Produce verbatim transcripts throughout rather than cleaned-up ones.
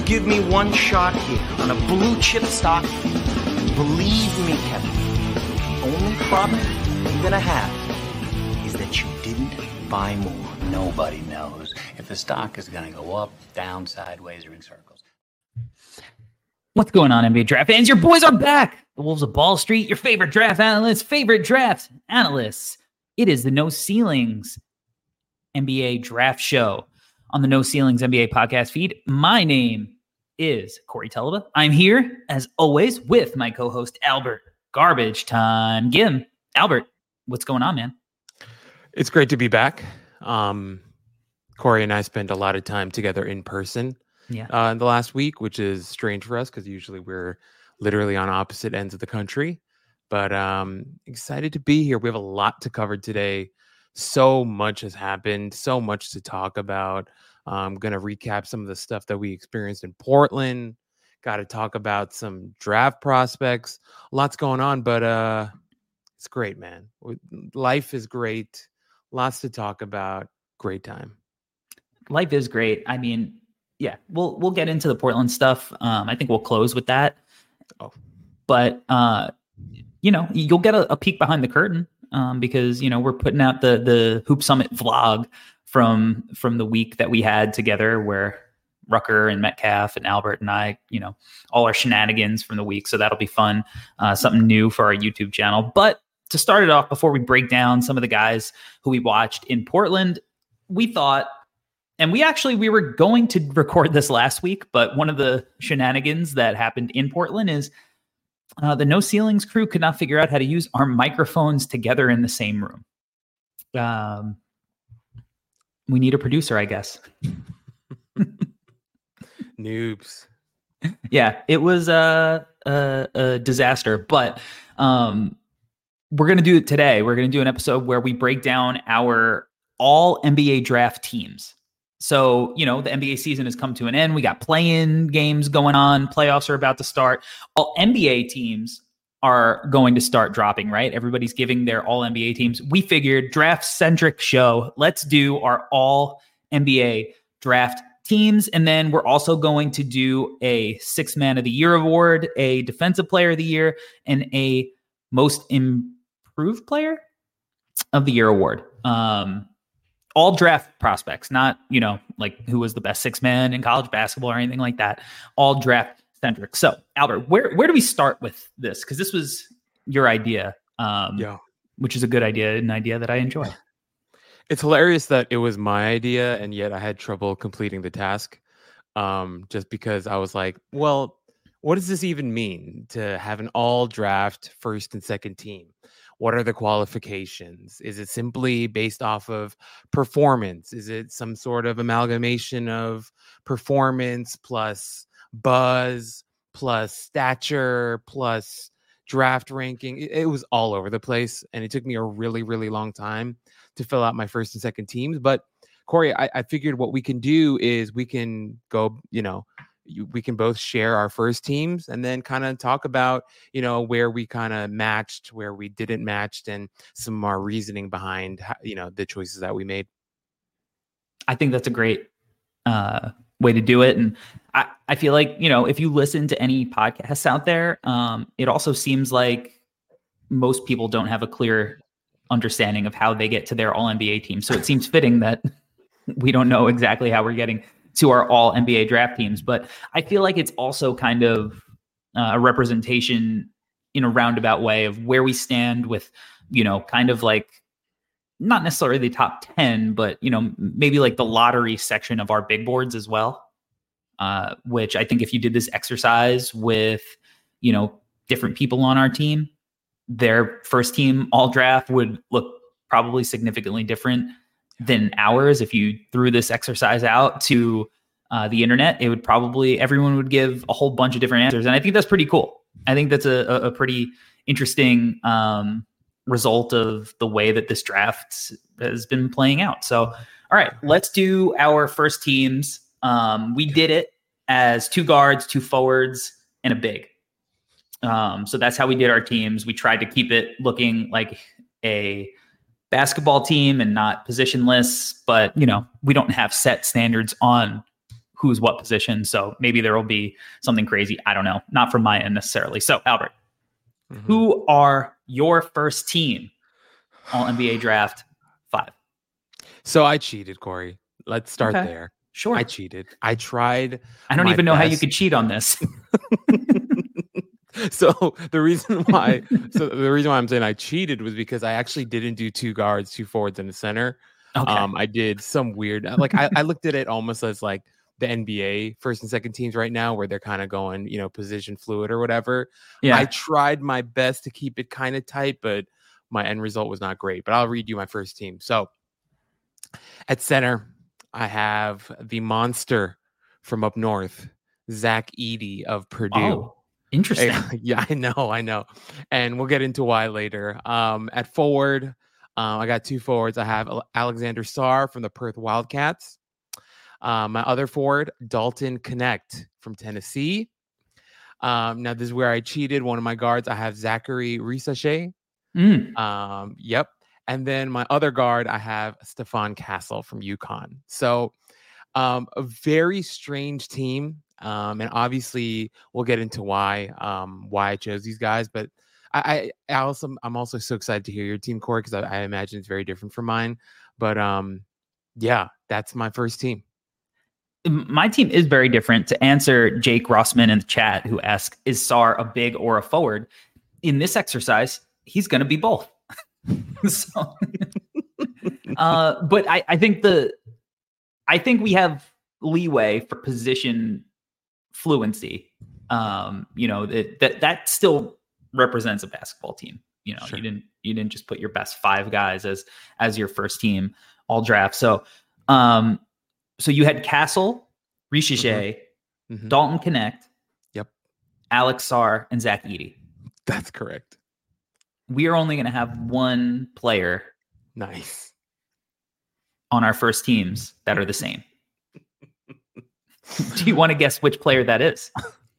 give me one shot here on a blue chip stock, believe me, Kevin, the only problem you're gonna have is that you didn't buy more. Nobody knows if the stock is gonna go up, down, sideways, or in circles. What's going on, N B A draft fans? Your boys are back. The Wolves of Ball Street, your favorite draft analysts, favorite draft analysts. It is the No Ceilings N B A Draft Show on the No Ceilings N B A podcast feed. My name is Corey Teleba. I'm here, as always, with my co-host, Albert Garbage Time Gim. Albert, what's going on, man? It's great to be back. Um, Corey and I spent a lot of time together in person Yeah. uh, in the last week, which is strange for us because usually we're literally on opposite ends of the country. But um, excited to be here. We have a lot to cover today. So much has happened, so much to talk about. I'm going to recap some of the stuff that we experienced in Portland. Got to talk about some draft prospects. Lots going on, but uh, it's great, man. Life is great. Lots to talk about. Great time. Life is great. I mean, yeah, we'll we'll get into the Portland stuff. Um, I think we'll close with that. Oh, but uh, you know, you'll get a, a peek behind the curtain um, because you know we're putting out the the Hoop Summit vlog from from the week that we had together, where Rucker and Metcalf and Albert and I, you know, all our shenanigans from the week. So that'll be fun, uh, something new for our YouTube channel. But to start it off, before we break down some of the guys who we watched in Portland, we thought. And we actually, we were going to record this last week, but one of the shenanigans that happened in Portland is uh, the No Ceilings crew could not figure out how to use our microphones together in the same room. Um, we need a producer, I guess. Noobs. Yeah, it was a, a, a disaster, but um, we're going to do it today. We're going to do an episode where we break down our all N B A draft teams. So, you know, the N B A season has come to an end. We got play-in games going on. Playoffs are about to start. All N B A teams are going to start dropping, right? Everybody's giving their all N B A teams. We figured draft-centric show. Let's do our all N B A draft teams. And then we're also going to do a six man of the year award, a defensive player of the year, and a most improved player of the year award. Um, All draft prospects, not, you know, like who was the best six man in college basketball or anything like that. All draft centric. So, Albert, where where do we start with this? Because this was your idea, um, Yeah, which is a good idea, an idea that I enjoy. it's hilarious that it was my idea, and yet I had trouble completing the task. Um, just because I was like, well, what does this even mean to have an all draft first and second team? What are the qualifications? Is it simply based off of performance? Is it some sort of amalgamation of performance plus buzz plus stature plus draft ranking? It, it was all over the place. And it took me a really, really long time to fill out my first and second teams. But Corey, I, I figured what we can do is we can go, you know, we can both share our first teams and then kind of talk about, you know, where we kind of matched, where we didn't match, and some of our reasoning behind, you know, the choices that we made. I think that's a great uh, way to do it. And I, I feel like, you know, if you listen to any podcasts out there, um, it also seems like most people don't have a clear understanding of how they get to their all N B A team. So it seems fitting that we don't know exactly how we're getting to our all N B A draft teams. But I feel like it's also kind of uh, a representation in a roundabout way of where we stand with, you know, kind of like not necessarily the top ten, but, you know, maybe like the lottery section of our big boards as well. Uh, which I think if you did this exercise with, you know, different people on our team, their first team all draft would look probably significantly different than ours. If you threw this exercise out to uh, the internet, it would probably, everyone would give a whole bunch of different answers. And I think that's pretty cool. I think that's a, a pretty interesting um, result of the way that this draft has been playing out. So, all right, let's do our first teams. Um, we did it as two guards, two forwards, and a big. Um, so that's how we did our teams. We tried to keep it looking like a basketball team and not positionless, but you know, we don't have set standards on who's what position. So maybe there will be something crazy. I don't know. Not from my end necessarily. So Albert, mm-hmm. who are your first team all N B A draft five? So I cheated, Corey. Let's start okay. there. Sure. I cheated. I tried. I don't even know best. how you could cheat on this. So the reason why, so the reason why I'm saying I cheated was because I actually didn't do two guards, two forwards, and a center. Okay. Um, I did some weird, like I, I looked at it almost as like the N B A first and second teams right now, where they're kind of going, you know, position fluid or whatever. Yeah. I tried my best to keep it kind of tight, but my end result was not great. But I'll read you my first team. So at center, I have the monster from up north, Zach Edey of Purdue. Oh, interesting. Yeah, I know, I know. And we'll get into why later. Um, at forward, um, I got two forwards. I have Alexander Sarr from the Perth Wildcats. Um, my other forward, Dalton Connect from Tennessee. Um, now, this is where I cheated. One of my guards, I have Zachary Risache. Mm. Um, yep. And then my other guard, I have Stephon Castle from UConn. So um, a very strange team. Um, and obviously we'll get into why, um, why I chose these guys, but I, I also, I'm also so excited to hear your team, Corey, because I, I imagine it's very different from mine, but um, yeah, that's my first team. My team is very different. To answer Jake Rossman in the chat, who asks, is Sarr a big or a forward? In this exercise, he's going to be both. so, uh, but I, I think the, I think we have leeway for position fluency. Um, you know, that, that, that still represents a basketball team. You know, sure. you didn't, you didn't just put your best five guys as, as your first team all draft. So, um, so you had Castle, Risache, mm-hmm. mm-hmm. Dalton Connect. Yep. Alex Sarr and Zach Edey. That's correct. We are only going to have one player. Nice. On our first teams that are the same. Do you want to guess which player that is?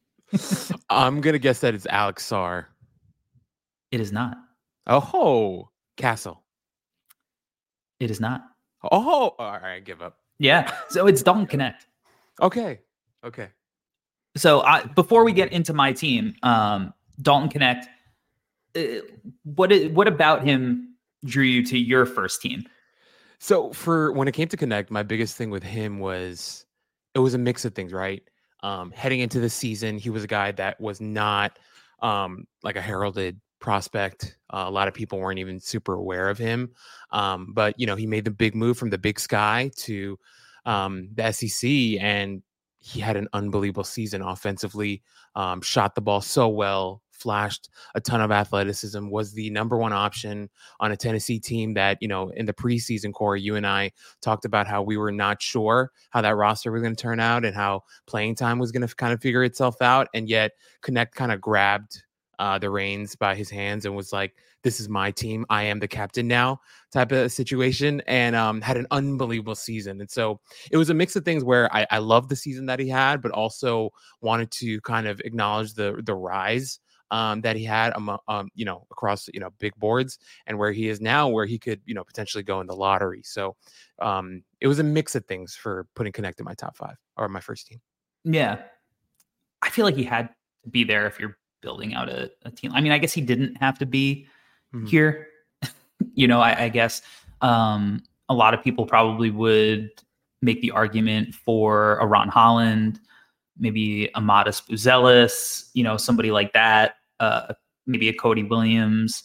I'm going to guess that it's Alex Sarr. It is not. Oh, Castle. It is not. Oh, all right, give up. Yeah, so it's Dalton Connect. Okay, okay. So I, before we get into my team, um, Dalton Connect, uh, what is, what about him drew you to your first team? So for when it came to Connect, my biggest thing with him was it was a mix of things, right? Um, heading into the season, he was a guy that was not um, like a heralded prospect. Uh, a lot of people weren't even super aware of him. Um, but, you know, he made the big move from the Big Sky to um, the S E C, and he had an unbelievable season offensively, um, shot the ball so well, flashed a ton of athleticism, was the number one option on a Tennessee team that, you know, in the preseason, Corey, you and I talked about how we were not sure how that roster was going to turn out and how playing time was going to kind of figure itself out. And yet Connect kind of grabbed uh, the reins by his hands and was like, this is my team. I am the captain now type of situation, and um, had an unbelievable season. And so it was a mix of things where I, I loved the season that he had, but also wanted to kind of acknowledge the the rise Um, that he had, um, um, you know, across, you know, big boards, and where he is now, where he could, you know, potentially go in the lottery. So um, it was a mix of things for putting Connect in my top five or my first team. Yeah. I feel like he had to be there if you're building out a, a team. I mean, I guess he didn't have to be mm-hmm. here. you know, I, I guess um, a lot of people probably would make the argument for a Ron Holland, maybe a Modest Buzelis, you know, somebody like that. Uh, maybe a Cody Williams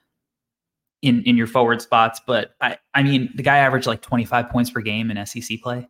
in, in your forward spots. But I, I mean, the guy averaged like twenty-five points per game in S E C play.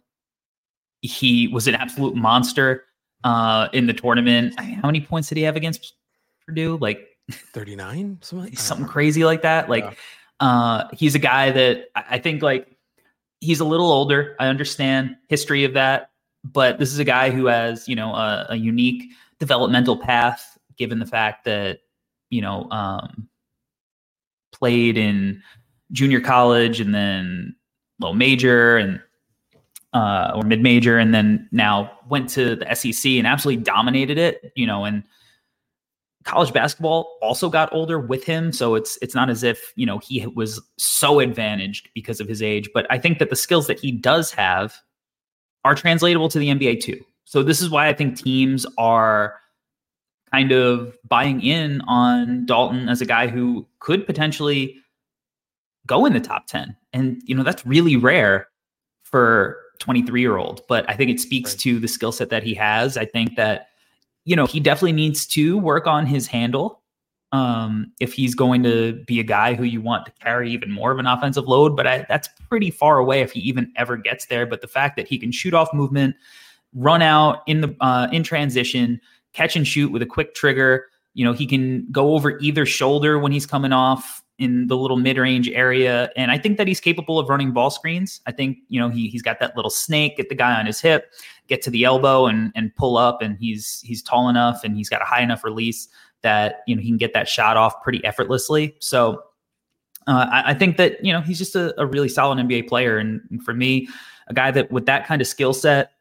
He was an absolute monster uh, in the tournament. I mean, how many points did he have against Purdue? Like thirty-nine, something, like something crazy like that. Like yeah. uh, he's a guy that I think like he's a little older. I understand history of that, but this is a guy who has, you know, a, a unique developmental path, given the fact that, you know, um, played in junior college and then low major and uh, or mid major, and then now went to the S E C and absolutely dominated it, you know, and college basketball also got older with him. So it's, it's not as if, you know, he was so advantaged because of his age, but I think that the skills that he does have are translatable to the N B A too. So this is why I think teams are kind of buying in on Dalton as a guy who could potentially go in the top ten. And, you know, that's really rare for twenty-three year old, but I think it speaks Right. to the skill set that he has. I think that, you know, he definitely needs to work on his handle. Um, if he's going to be a guy who you want to carry even more of an offensive load, but I, that's pretty far away if he even ever gets there. But the fact that he can shoot off movement, run out in the, uh, in transition, catch and shoot with a quick trigger, you know, he can go over either shoulder when he's coming off in the little mid-range area. And I think that he's capable of running ball screens. I think, you know, he, he's got that little snake, get the guy on his hip, get to the elbow and, and pull up. And he's, he's tall enough and he's got a high enough release that, you know, he can get that shot off pretty effortlessly. So uh, I, I think that, you know, he's just a, a really solid N B A player. And, and for me, a guy that with that kind of skill set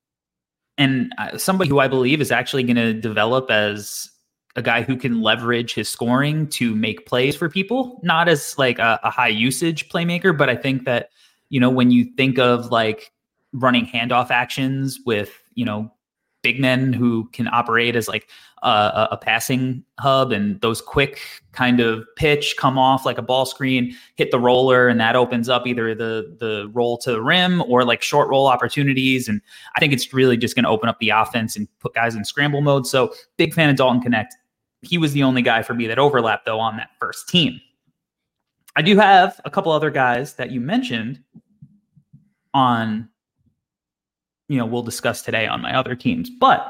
and uh, somebody who I believe is actually going to develop as a guy who can leverage his scoring to make plays for people, not as like a, a high usage playmaker. But I think that, you know, when you think of like running handoff actions with, you know, big men who can operate as like a, a passing hub and those quick kind of pitch come off like a ball screen, hit the roller, and that opens up either the the roll to the rim or like short roll opportunities. And I think it's really just going to open up the offense and put guys in scramble mode. So big fan of Dalton Connect. He was the only guy for me that overlapped though on that first team. I do have a couple other guys that you mentioned on, you know, we'll discuss today on my other teams, but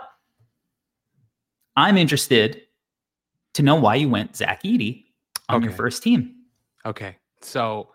I'm interested to know why you went Zach Edey on Okay. your first team. Okay. So,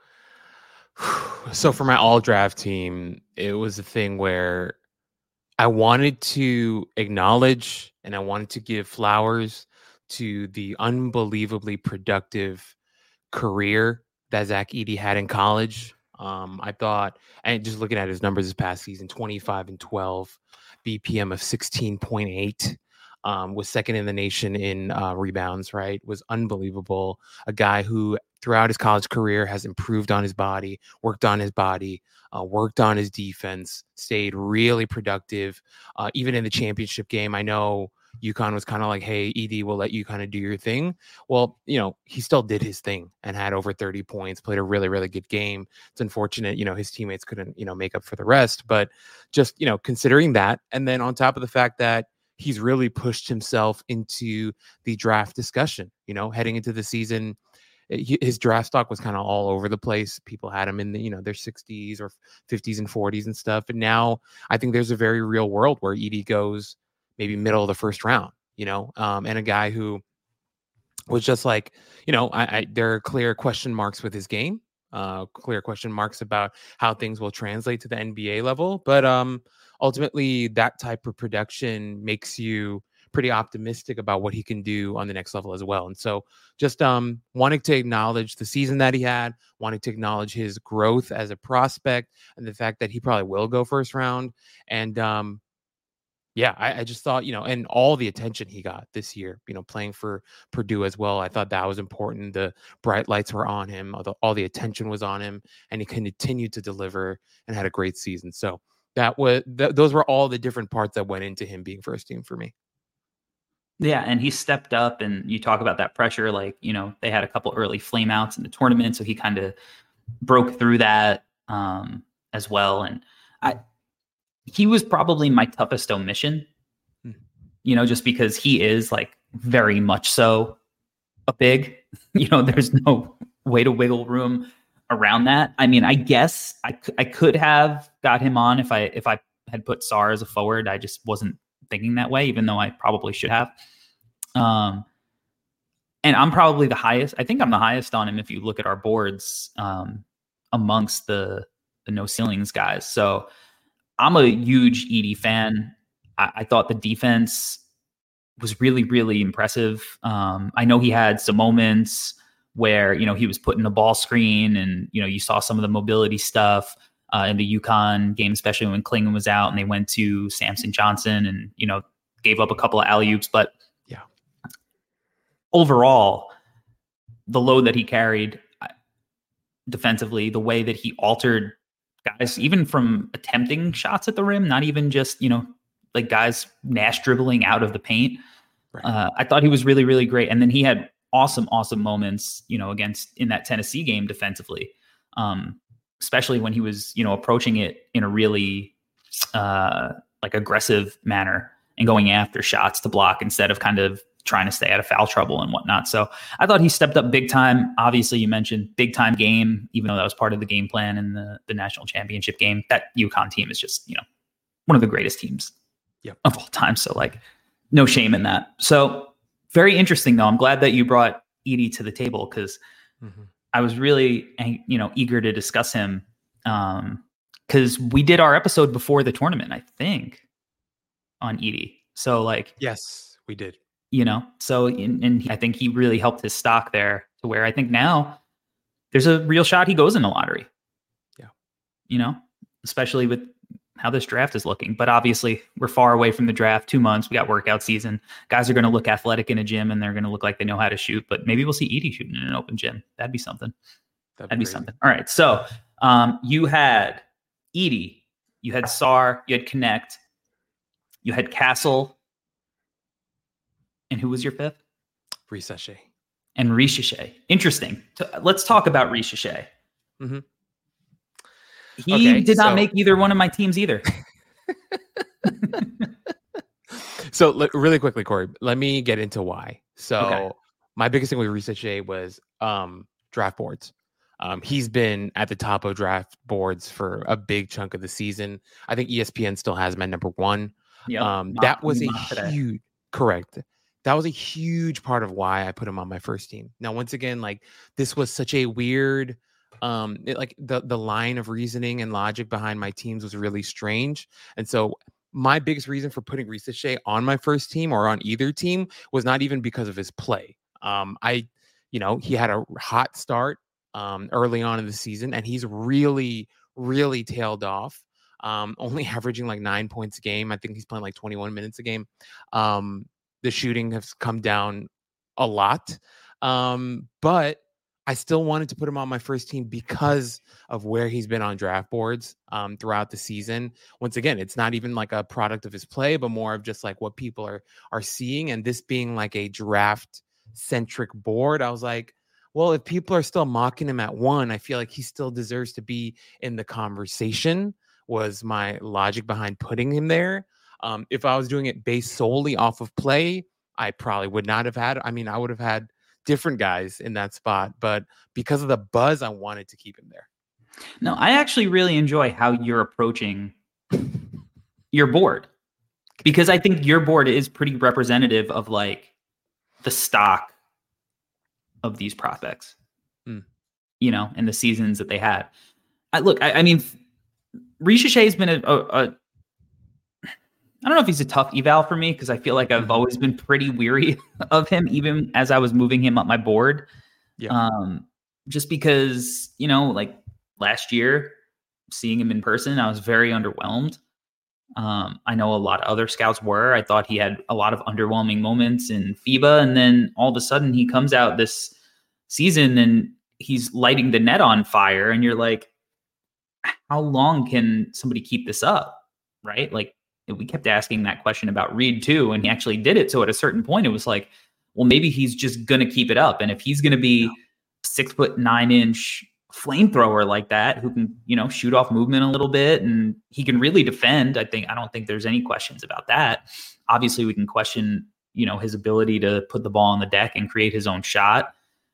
so for my all draft team, it was a thing where I wanted to acknowledge and I wanted to give flowers to the unbelievably productive career that Zach Edey had in college. Um, I thought, and just looking at his numbers this past season, twenty-five and twelve, B P M of sixteen point eight, um, was second in the nation in uh, rebounds, right? Was unbelievable. A guy who throughout his college career has improved on his body, worked on his body, uh, worked on his defense, stayed really productive. Uh, even in the championship game, I know UConn was kind of like, hey, Edey, we'll let you kind of do your thing. Well, you know, he still did his thing and had over thirty points, played a really, really good game. It's unfortunate, you know, his teammates couldn't, you know, make up for the rest. But just, you know, considering that, and then on top of the fact that he's really pushed himself into the draft discussion, you know, heading into the season, his draft stock was kind of all over the place. People had him in the, you know, their sixties or fifties and forties and stuff. And now I think there's a very real world where Edey goes maybe middle of the first round, you know, um, and a guy who was just like, you know, I, I there are clear question marks with his game, uh, clear question marks about how things will translate to the N B A level. But um, ultimately, that type of production makes you pretty optimistic about what he can do on the next level as well. And so just um, wanting to acknowledge the season that he had, wanting to acknowledge his growth as a prospect and the fact that he probably will go first round. And um, yeah, I, I just thought, you know, and all the attention he got this year, you know, playing for Purdue as well. I thought that was important. The bright lights were on him. All the, all the attention was on him, and he continued to deliver and had a great season. So that was, th- those were all the different parts that went into him being first team for me. Yeah, and he stepped up, and you talk about that pressure. Like, you know, they had a couple early flame outs in the tournament, so he kind of broke through that um, as well. And I, he was probably my toughest omission, hmm. you know, just because he is like very much so a big, you know, there's no way to wiggle room around that. I mean, I guess I, I could have got him on if I if I had put Sarr as a forward. I just wasn't thinking that way, even though I probably should have. Um, and I'm probably the highest. I think I'm the highest on him if you look at our boards um, amongst the the no ceilings guys. So I'm a huge Edey fan. I, I thought the defense was really, really impressive. Um, I know he had some moments where, you know, he was putting a ball screen and, you know, you saw some of the mobility stuff uh, in the UConn game, especially when Klingon was out and they went to Samson Johnson and, you know, gave up a couple of alley-oops. But yeah, overall, the load that he carried defensively, the way that he altered guys, even from attempting shots at the rim, not even just, you know, like guys Nash dribbling out of the paint. Right. Uh, I thought he was really, really great. And then he had awesome, awesome moments, you know, against in that Tennessee game defensively, um, especially when he was, you know, approaching it in a really uh, like aggressive manner and going after shots to block instead of kind of trying to stay out of foul trouble and whatnot. So I thought he stepped up big time. Obviously, you mentioned big time game, even though that was part of the game plan in the, the national championship game. That UConn team is just, you know, one of the greatest teams yep. of all time. So like, no shame in that. So very interesting though. I'm glad that you brought Edey to the table because mm-hmm. I was really, you know, eager to discuss him. Um, cause we did our episode before the tournament, I think, on Edey. So like, yes, we did. You know, so in, and I think he really helped his stock there to where I think now there's a real shot he goes in the lottery. Yeah. You know, especially with how this draft is looking. But obviously we're far away from the draft, two months. We got workout season. Guys are going to look athletic in a gym and they're going to look like they know how to shoot. But maybe we'll see Edey shooting in an open gym. That'd be something. That'd be, That'd be something. All right. So um, you had Edey, you had Sarr, you had Connect, you had Castle. And who was your fifth? Risacher. And Risacher. Interesting. Let's talk about Risacher. Mm-hmm. He okay, did not so, make either one of my teams either. So l- really quickly, Corey, let me get into why. So okay. my biggest thing with Risacher was um, draft boards. Um, he's been at the top of draft boards for a big chunk of the season. I think E S P N still has him at number one. Yep. Um, not, that was a today. huge, correct. That was a huge part of why I put him on my first team. Now, once again, like this was such a weird, um, it, like the, the line of reasoning and logic behind my teams was really strange. And so my biggest reason for putting Risacher on my first team or on either team was not even because of his play. Um, I, you know, he had a hot start um, early on in the season and he's really, really tailed off. Um, only averaging like nine points a game. I think he's playing like twenty-one minutes a game. Um, The shooting has come down a lot. Um, but I still wanted to put him on my first team because of where he's been on draft boards um, throughout the season. Once again, it's not even like a product of his play, but more of just like what people are are seeing. And this being like a draft-centric board, I was like, well, if people are still mocking him at one, I feel like he still deserves to be in the conversation, was my logic behind putting him there. Um, if I was doing it based solely off of play, I probably would not have had. I mean, I would have had different guys in that spot, but because of the buzz, I wanted to keep him there. No, I actually really enjoy how you're approaching your board because I think your board is pretty representative of like the stock of these prospects, mm. you know, and the seasons that they had. I, look, I, I mean, Risacher has been a, a, a I don't know if he's a tough eval for me because I feel like I've always been pretty weary of him, even as I was moving him up my board. Yeah. Um, just because, you know, like last year, seeing him in person, I was very underwhelmed. Um, I know a lot of other scouts were. I thought he had a lot of underwhelming moments in FIBA, and then all of a sudden he comes out this season and he's lighting the net on fire, and you're like, how long can somebody keep this up? Right? Like, we kept asking that question about Reed too, and he actually did it. So at a certain point, it was like, well, maybe he's just going to keep it up. And if he's going to be six foot nine inch flamethrower like that, who can, you know, shoot off movement a little bit and he can really defend, I think, I don't think there's any questions about that. Obviously we can question, you know, his ability to put the ball on the deck and create his own shot.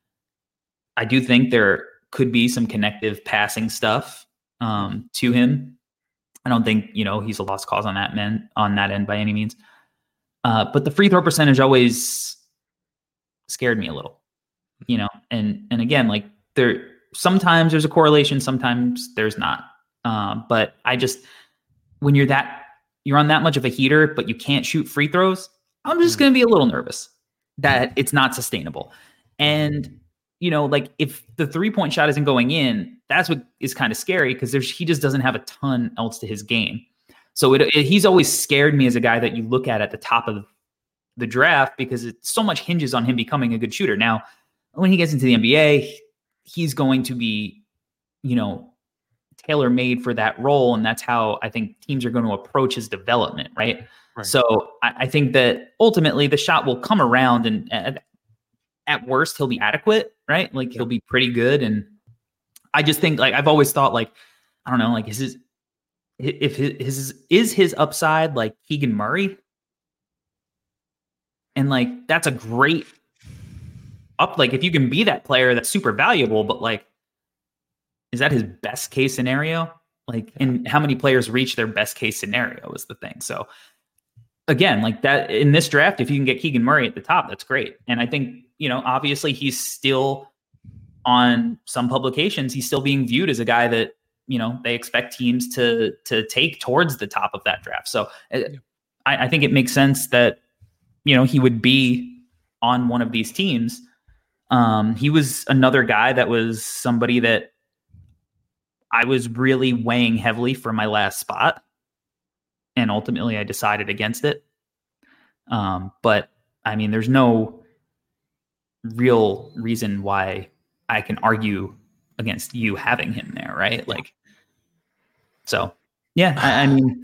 I do think there could be some connective passing stuff um, to him. I don't think, you know, he's a lost cause on that man on that end by any means. Uh, but the free throw percentage always scared me a little, you know, and, and again, like there, sometimes there's a correlation, sometimes there's not. Uh, but I just, when you're that, you're on that much of a heater, but you can't shoot free throws, I'm just going to be a little nervous that it's not sustainable. And, you know, like if the three point shot isn't going in, that's what is kind of scary because there's, he just doesn't have a ton else to his game. So it, it, he's always scared me as a guy that you look at at the top of the draft because it so much hinges on him becoming a good shooter. Now, when he gets into the N B A, he's going to be, you know, tailor-made for that role, and that's how I think teams are going to approach his development, right? Right. So I, I think that ultimately the shot will come around, and at, at worst he'll be adequate, right? Like he'll be pretty good. And I just think, like, I've always thought, like, I don't know, like, is his if his, his is his upside like Keegan Murray? And like that's a great up. Like if you can be that player, that's super valuable. But like, is that his best case scenario? Like, and how many players reach their best case scenario is the thing. So again, like that in this draft, if you can get Keegan Murray at the top, that's great. And I think, you know, obviously he's still on some publications, he's still being viewed as a guy that, you know, they expect teams to to take towards the top of that draft. So yeah. I, I think it makes sense that, you know, he would be on one of these teams. Um, he was another guy that was somebody that I was really weighing heavily for my last spot. And ultimately I decided against it. Um, but I mean, there's no real reason why I can argue against you having him there, right? Like, so yeah, I, I mean,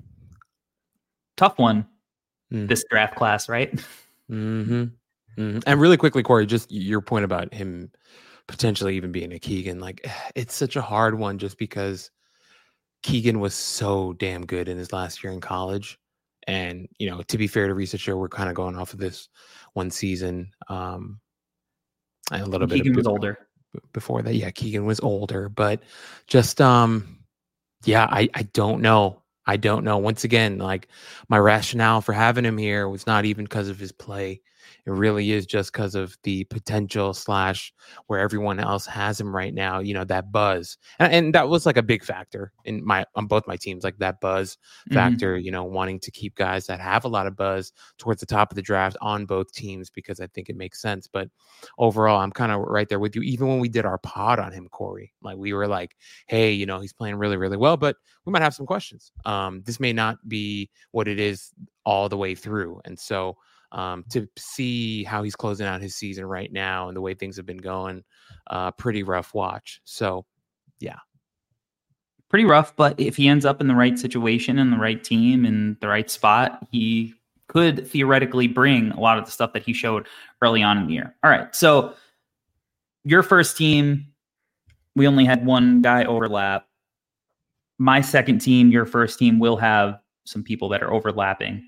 tough one, mm. this draft class, right? Mm-hmm. Mm-hmm. And really quickly, Corey, just your point about him potentially even being a Keegan, like it's such a hard one just because Keegan was so damn good in his last year in college. And, you know, to be fair to researcher, we're kind of going off of this one season. Um, and a little Keegan bit Keegan was older. Before that, yeah, Keegan was older, but just um yeah, I I don't know. I don't know. Once again, like my rationale for having him here was not even because of his play. It really is just because of the potential slash where everyone else has him right now, you know, that buzz. And, and that was like a big factor in my on both my teams, like that buzz factor, mm-hmm. you know, wanting to keep guys that have a lot of buzz towards the top of the draft on both teams because I think it makes sense. But overall, I'm kind of right there with you. Even when we did our pod on him, Corey, like we were like, hey, you know, he's playing really, really well, but we might have some questions. Um, this may not be what it is all the way through. And so Um, to see how he's closing out his season right now and the way things have been going, uh, pretty rough watch. So, yeah. Pretty rough, but if he ends up in the right situation and the right team and the right spot, he could theoretically bring a lot of the stuff that he showed early on in the year. All right, so your first team, we only had one guy overlap. My second team, your first team will have some people that are overlapping.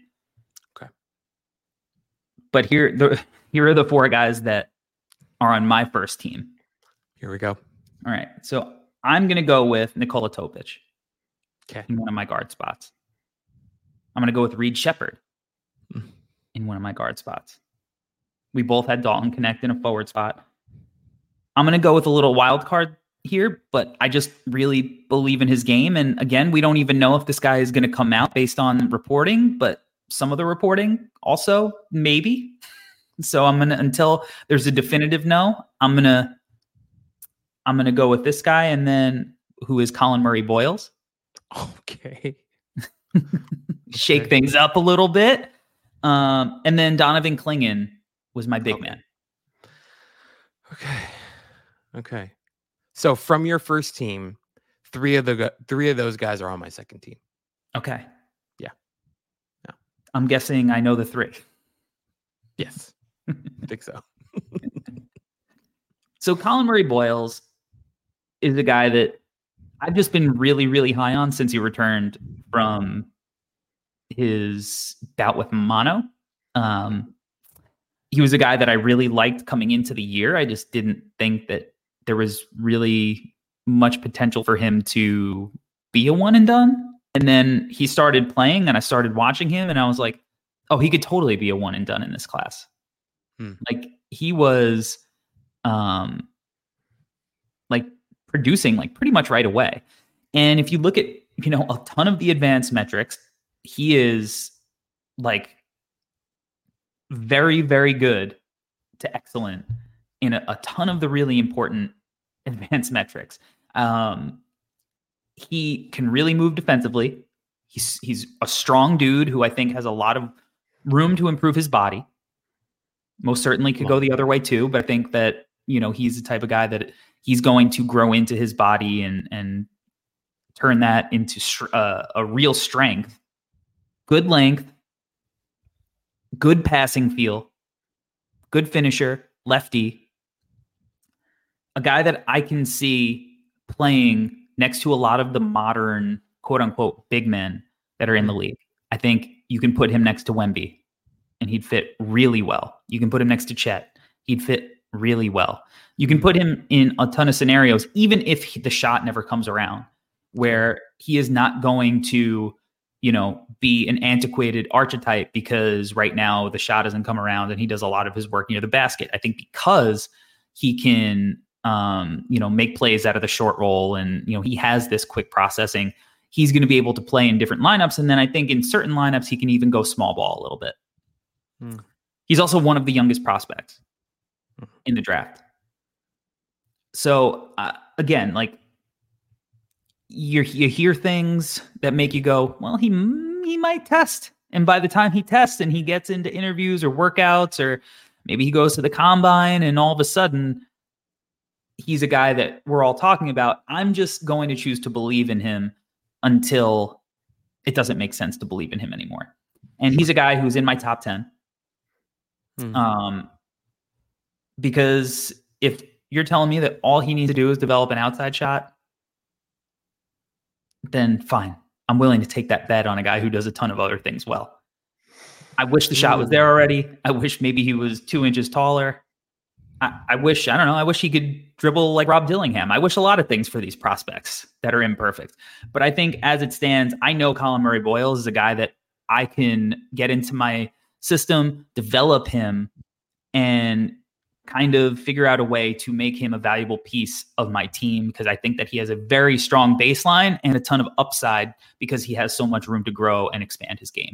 But here, the, here are the four guys that are on my first team. Here we go. All right. So I'm going to go with Nikola Topic okay. in one of my guard spots. I'm going to go with Reed Shepherd mm. in one of my guard spots. We both had Dalton Knecht in a forward spot. I'm going to go with a little wild card here, but I just really believe in his game. And again, we don't even know if this guy is going to come out based on reporting, but some of the reporting also maybe. So I'm gonna until there's a definitive no, I'm gonna I'm gonna go with this guy, and then who is Colin Murray Boyles. Okay. Shake okay. things up a little bit. Um, and then Donovan Clingan was my big okay. man. Okay. Okay. So from your first team, three of the three of those guys are on my second team. Okay. Yeah. I'm guessing I know the three. Yes. I think so. So Colin Murray Boyles is a guy that I've just been really, really high on since he returned from his bout with mono. Um, he was a guy that I really liked coming into the year. I just didn't think that there was really much potential for him to be a one and done. And then he started playing and I started watching him and I was like, oh, he could totally be a one and done in this class. Hmm. Like he was um, like producing like pretty much right away. And if you look at, you know, a ton of the advanced metrics, he is like very, very good to excellent in a, a ton of the really important advanced metrics. Um, he can really move defensively. He's he's a strong dude who I think has a lot of room to improve his body. Most certainly could go the other way too, but I think that, you know, he's the type of guy that he's going to grow into his body and and turn that into uh, a real strength, good length, good passing feel, good finisher, lefty, a guy that I can see playing next to a lot of the modern quote unquote big men that are in the league. I think you can put him next to Wemby and he'd fit really well. You can put him next to Chet. He'd fit really well. You can put him in a ton of scenarios, even if he, the shot never comes around, where he is not going to, you know, be an antiquated archetype because right now the shot doesn't come around and he does a lot of his work near the basket. I think because he can, um, you know, make plays out of the short roll and, you know, he has this quick processing, he's going to be able to play in different lineups. And then I think in certain lineups, he can even go small ball a little bit. Hmm. He's also one of the youngest prospects in the draft. So uh, again, like you you hear things that make you go, well, he he might test. And by the time he tests and he gets into interviews or workouts, or maybe he goes to the combine and all of a sudden he's a guy that we're all talking about. I'm just going to choose to believe in him until it doesn't make sense to believe in him anymore. And he's a guy who's in my top ten. Hmm. Um, because if you're telling me that all he needs to do is develop an outside shot, then fine. I'm willing to take that bet on a guy who does a ton of other things well. I wish the shot was there already. I wish maybe he was two inches taller. I, I wish, I don't know, I wish he could dribble like Rob Dillingham. I wish a lot of things for these prospects that are imperfect. But I think as it stands, I know Colin Murray-Boyles is a guy that I can get into my system, develop him, and kind of figure out a way to make him a valuable piece of my team, because I think that he has a very strong baseline and a ton of upside because he has so much room to grow and expand his game.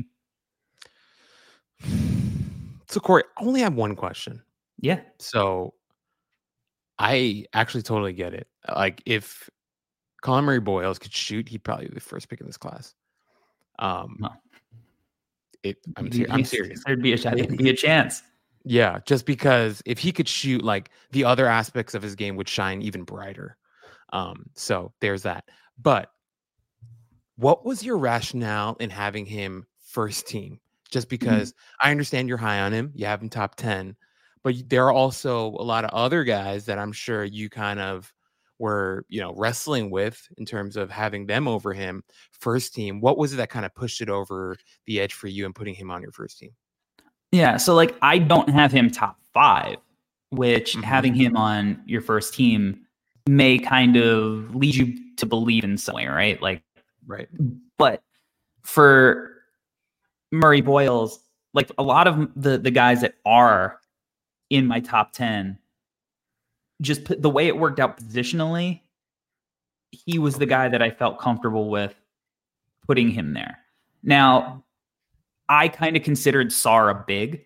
So Corey, I only have one question. Yeah. So I actually totally get it. Like if Colin Murray-Boyles could shoot, he'd probably be the first pick in this class. Um, no. it, I'm, ser- I'm serious. There'd be a shot. There'd be a chance. Yeah, just because if he could shoot, like the other aspects of his game would shine even brighter. Um, so there's that. But what was your rationale in having him first team? Just because mm-hmm. I understand you're high on him, you have him top ten, but there are also a lot of other guys that I'm sure you kind of were, you know, wrestling with in terms of having them over him first team. What was it that kind of pushed it over the edge for you and putting him on your first team? Yeah, so like I don't have him top five, which mm-hmm. having him on your first team may kind of lead you to believe in some way, right? Like, right. But for Murray-Boyles, like a lot of the the guys that are in my top ten, just put, the way it worked out positionally, he was the guy that I felt comfortable with putting him there. Now, I kind of considered Sarr a big.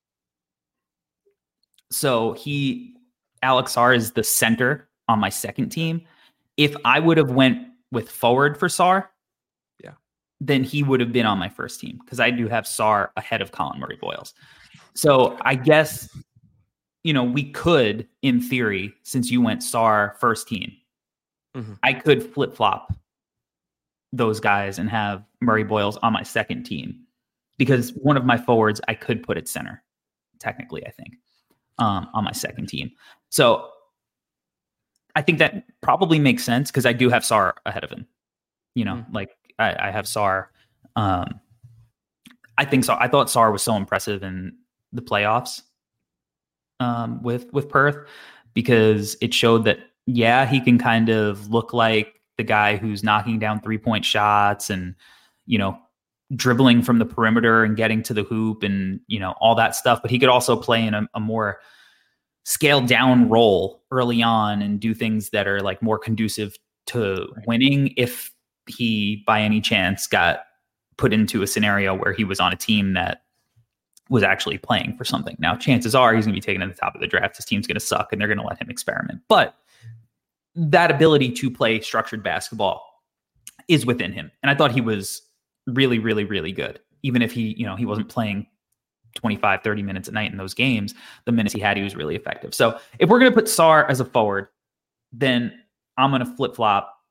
So he, Alex Sarr is the center on my second team. If I would have went with forward for Sarr, yeah, then he would have been on my first team because I do have Sarr ahead of Colin Murray-Boyles. So I guess, you know, we could, in theory, since you went Sarr first team, mm-hmm. I could flip-flop those guys and have Murray-Boyles on my second team. Because one of my forwards, I could put at center, technically, I think, um, on my second team. So I think that probably makes sense because I do have Sarr ahead of him. You know, mm-hmm. like I, I have Sarr. Um, I think so. I thought Sarr was so impressive in the playoffs um, with with Perth because it showed that, yeah, he can kind of look like the guy who's knocking down three-point shots and, you know, dribbling from the perimeter and getting to the hoop and, you know, all that stuff. But he could also play in a, a more scaled down role early on and do things that are like more conducive to winning if he, by any chance, got put into a scenario where he was on a team that was actually playing for something. Now, chances are he's going to be taken at the top of the draft. His team's going to suck and they're going to let him experiment. But that ability to play structured basketball is within him. And I thought he was really, really, really good. Even if he, you know, he wasn't playing twenty-five, thirty minutes a night in those games, the minutes he had, he was really effective. So if we're going to put Sarr as a forward, then I'm going to flip flop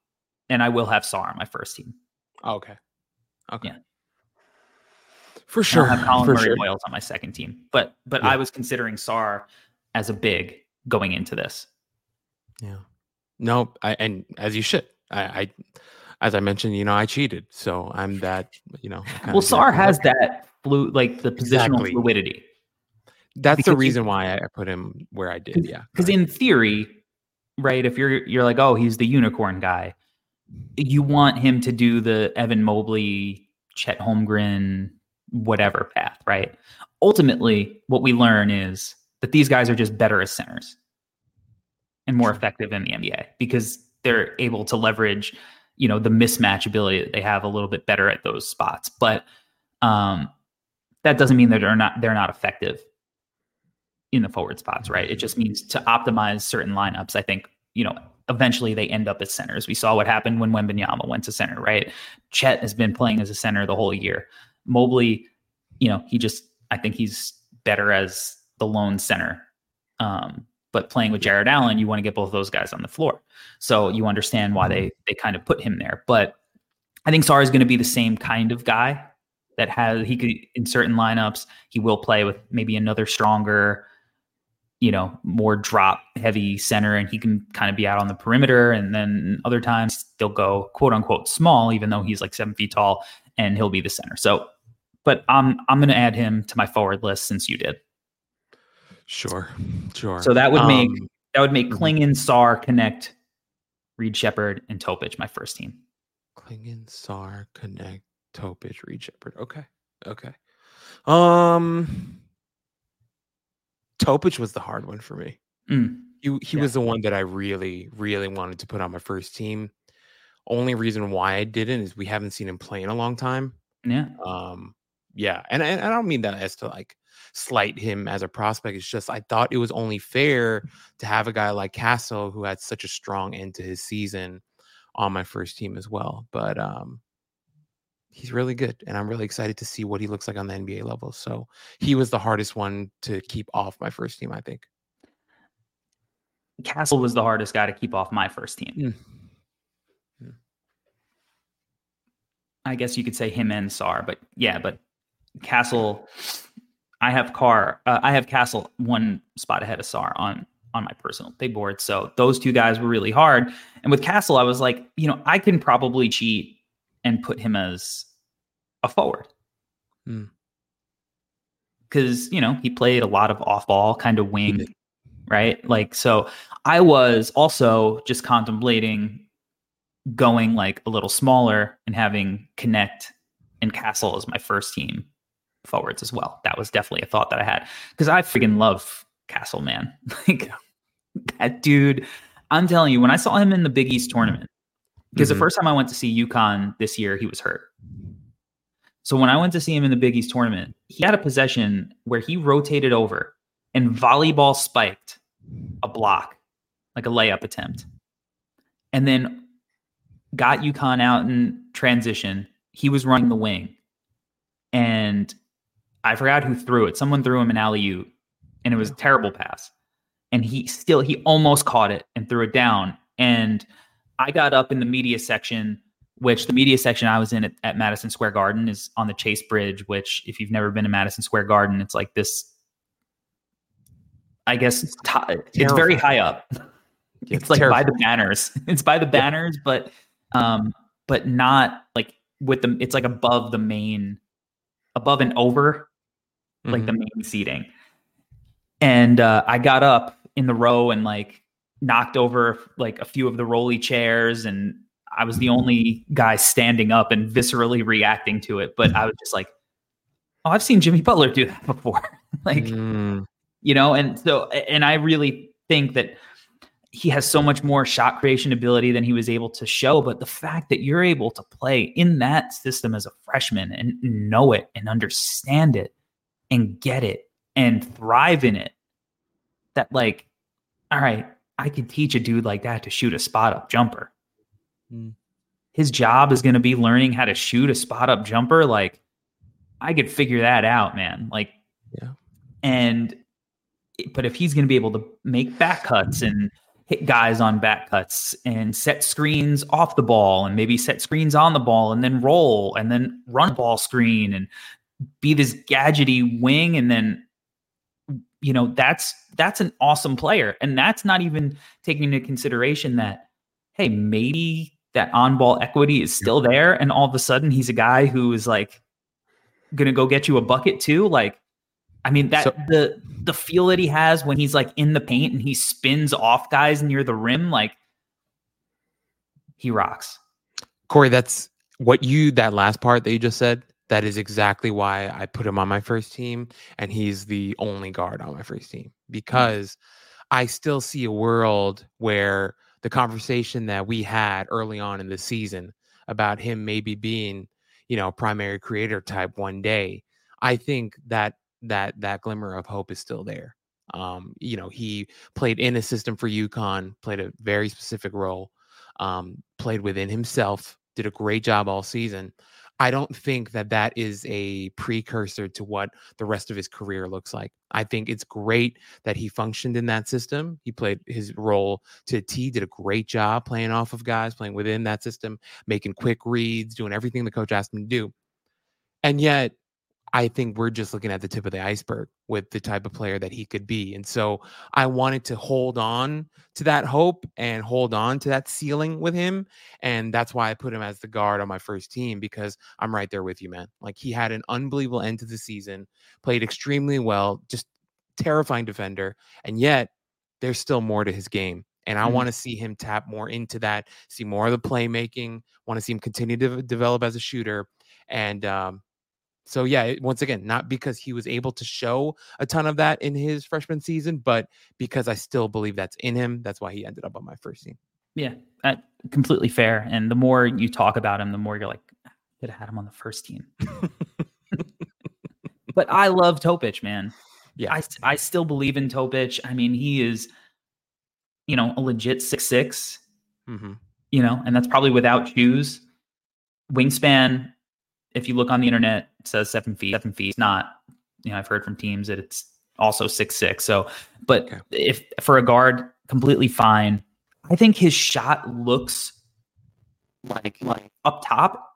and I will have Sarr on my first team. Oh, okay. Okay. Yeah. For sure. I'll have Colin For Murray sure. Boyles on my second team. But but Yeah. I was considering Sarr as a big going into this. Yeah. No, I and as you should. I, I as I mentioned, you know, I cheated. So I'm that, you know. I kinda Well, did Sarr that. has that flu like the positional Exactly. fluidity. That's because the you- reason why I put him where I did. Yeah. Because in theory, right, if you're you're like, oh, he's the unicorn guy, you want him to do the Evan Mobley, Chet Holmgren, whatever path, right? Ultimately, what we learn is that these guys are just better as centers and more effective in the N B A because they're able to leverage, you know, the mismatch ability that they have a little bit better at those spots. But um, that doesn't mean that they're not they're not effective in the forward spots, right? It just means to optimize certain lineups. I think, you know, eventually they end up as centers. We saw what happened when Wembanyama went to center, right? Chet has been playing as a center the whole year. Mobley, you know, he just, I think he's better as the lone center. Um, but playing with Jared Allen, you want to get both those guys on the floor. So you understand why they they kind of put him there. But I think Sarr is going to be the same kind of guy that has, he could, in certain lineups, he will play with maybe another stronger, you know, more drop heavy center, and he can kind of be out on the perimeter. And then other times they'll go quote unquote small, even though he's like seven feet tall, and he'll be the center. So, but I'm, I'm going to add him to my forward list since you did. Sure. Sure. So that would make, Um, that would make mhm. Klingon, Sarr, Connect, Reed Shepherd, and Topic my first team. Klingon, Sarr, Connect, Topic, Reed Shepherd. Okay. Okay. Um Topic was the hard one for me. Mm, He he Yeah. was the one that I really, really wanted to put on my first team. Only reason why I didn't is we haven't seen him play in a long time. yeah. Um, yeah, and, and I don't mean that as to like slight him as a prospect. It's just I thought it was only fair to have a guy like Castle who had such a strong end to his season on my first team as well. But um, he's really good, and I'm really excited to see what he looks like on the N B A level. So he was the hardest one to keep off my first team, I think. Castle was the hardest guy to keep off my first team. Mm. I guess you could say him and Sarr, but yeah, but Castle, I have Carr, uh, I have Castle one spot ahead of Sarr on on my personal big board. So those two guys were really hard. And with Castle, I was like, you know, I can probably cheat and put him as a forward. Hmm. Because, you know, he played a lot of off ball kind of He wing, did. right? Like, so I was also just contemplating going like a little smaller and having Connect and Castle as my first team forwards as well. That was definitely a thought that I had because I freaking love Castle, man. Like that dude, I'm telling you, when I saw him in the Big East tournament, because Mhm. the first time I went to see UConn this year, he was hurt. So when I went to see him in the Big East tournament, he had a possession where he rotated over and volleyball spiked a block, like a layup attempt, and then got UConn out in transition. He was running the wing, and I forgot who threw it. Someone threw him an alley-oop, and it was a terrible pass. And he still, he almost caught it and threw it down. And I got up in the media section, which the media section I was in at, at Madison Square Garden is on the Chase Bridge, which if you've never been to Madison Square Garden, it's like this, I guess it's, t- it's very high up. Yeah, It's like by terrifying. the banners. It's by the banners, but um, but not like with the. It's like above the main, above and over, like Mhm. the main seating. And uh, I got up in the row and like knocked over like a few of the rolly chairs, and I was the only guy standing up and viscerally reacting to it. But I was just like, oh, I've seen Jimmy Butler do that before, like Mm. you know. And so, and I really think that he has so much more shot creation ability than he was able to show. But the fact that you're able to play in that system as a freshman and know it and understand it and get it and thrive in it, that like, all right, I could teach a dude like that to shoot a spot up jumper. Mm. His job is going to be learning how to shoot a spot up jumper. Like I could figure that out, man. Like, Yeah. and, but if he's going to be able to make back cuts and hit guys on back cuts and set screens off the ball and maybe set screens on the ball and then roll and then run a ball screen and be this gadgety wing. And then, you know, that's, that's an awesome player. And that's not even taking into consideration that, hey, maybe that on-ball equity is still there. And all of a sudden he's a guy who is like going to go get you a bucket too. Like, I mean, that so, the the feel that he has when he's like in the paint and he spins off guys near the rim, like he rocks. Corey, that's what you, that last part that you just said, that is exactly why I put him on my first team. And he's the only guard on my first team, because mm-hmm. I still see a world where the conversation that we had early on in the season about him maybe being, you know, primary creator type one day, I think that that that glimmer of hope is still there. Um, you know, he played in a system for UConn, played a very specific role, um, played within himself, did a great job all season. I don't think that that is a precursor to what the rest of his career looks like. I think it's great that he functioned in that system. He played his role to a T, did a great job playing off of guys, playing within that system, making quick reads, doing everything the coach asked him to do. And yet, I think we're just looking at the tip of the iceberg with the type of player that he could be. And so I wanted to hold on to that hope and hold on to that ceiling with him. And that's why I put him as the guard on my first team, because I'm right there with you, man. Like, he had an unbelievable end to the season, played extremely well, just terrifying defender. And yet there's still more to his game. And I mm-hmm. want to see him tap more into that, see more of the playmaking, want to see him continue to develop as a shooter. And, um, So, yeah, once again, not because he was able to show a ton of that in his freshman season, but because I still believe that's in him. That's why he ended up on my first team. Yeah, uh, completely fair. And the more you talk about him, the more you're like, I could have had him on the first team. But I love Topic, man. Yeah, I, I still believe in Topic. I mean, he is, you know, a legit six six, mm-hmm. you know, and that's probably without shoes. Wingspan, if you look on the internet, it says seven feet, seven feet. It's not, you know, I've heard from teams that it's also six, six. So, but okay. if for a guard, completely fine. I think his shot looks like, like up top.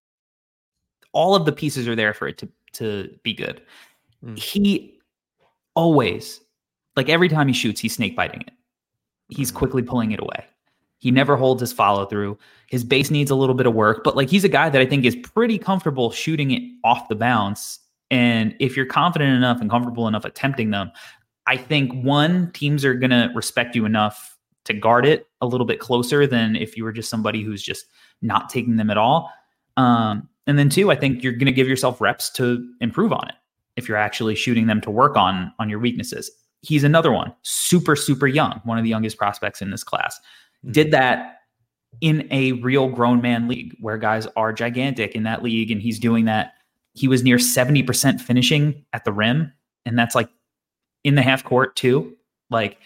All of the pieces are there for it to, to be good. Mm. He always, like every time he shoots, he's snake biting it. He's quickly pulling it away. He never holds his follow through. His base needs a little bit of work, but like he's a guy that I think is pretty comfortable shooting it off the bounce. And if you're confident enough and comfortable enough attempting them, I think one, teams are going to respect you enough to guard it a little bit closer than if you were just somebody who's just not taking them at all. Um, and then two, I think you're going to give yourself reps to improve on it if you're actually shooting them to work on, on your weaknesses. He's another one, super, super young, one of the youngest prospects in this class. Did that in a real grown man league where guys are gigantic in that league. And he's doing that. He was near seventy percent finishing at the rim. And that's like in the half court too. Like,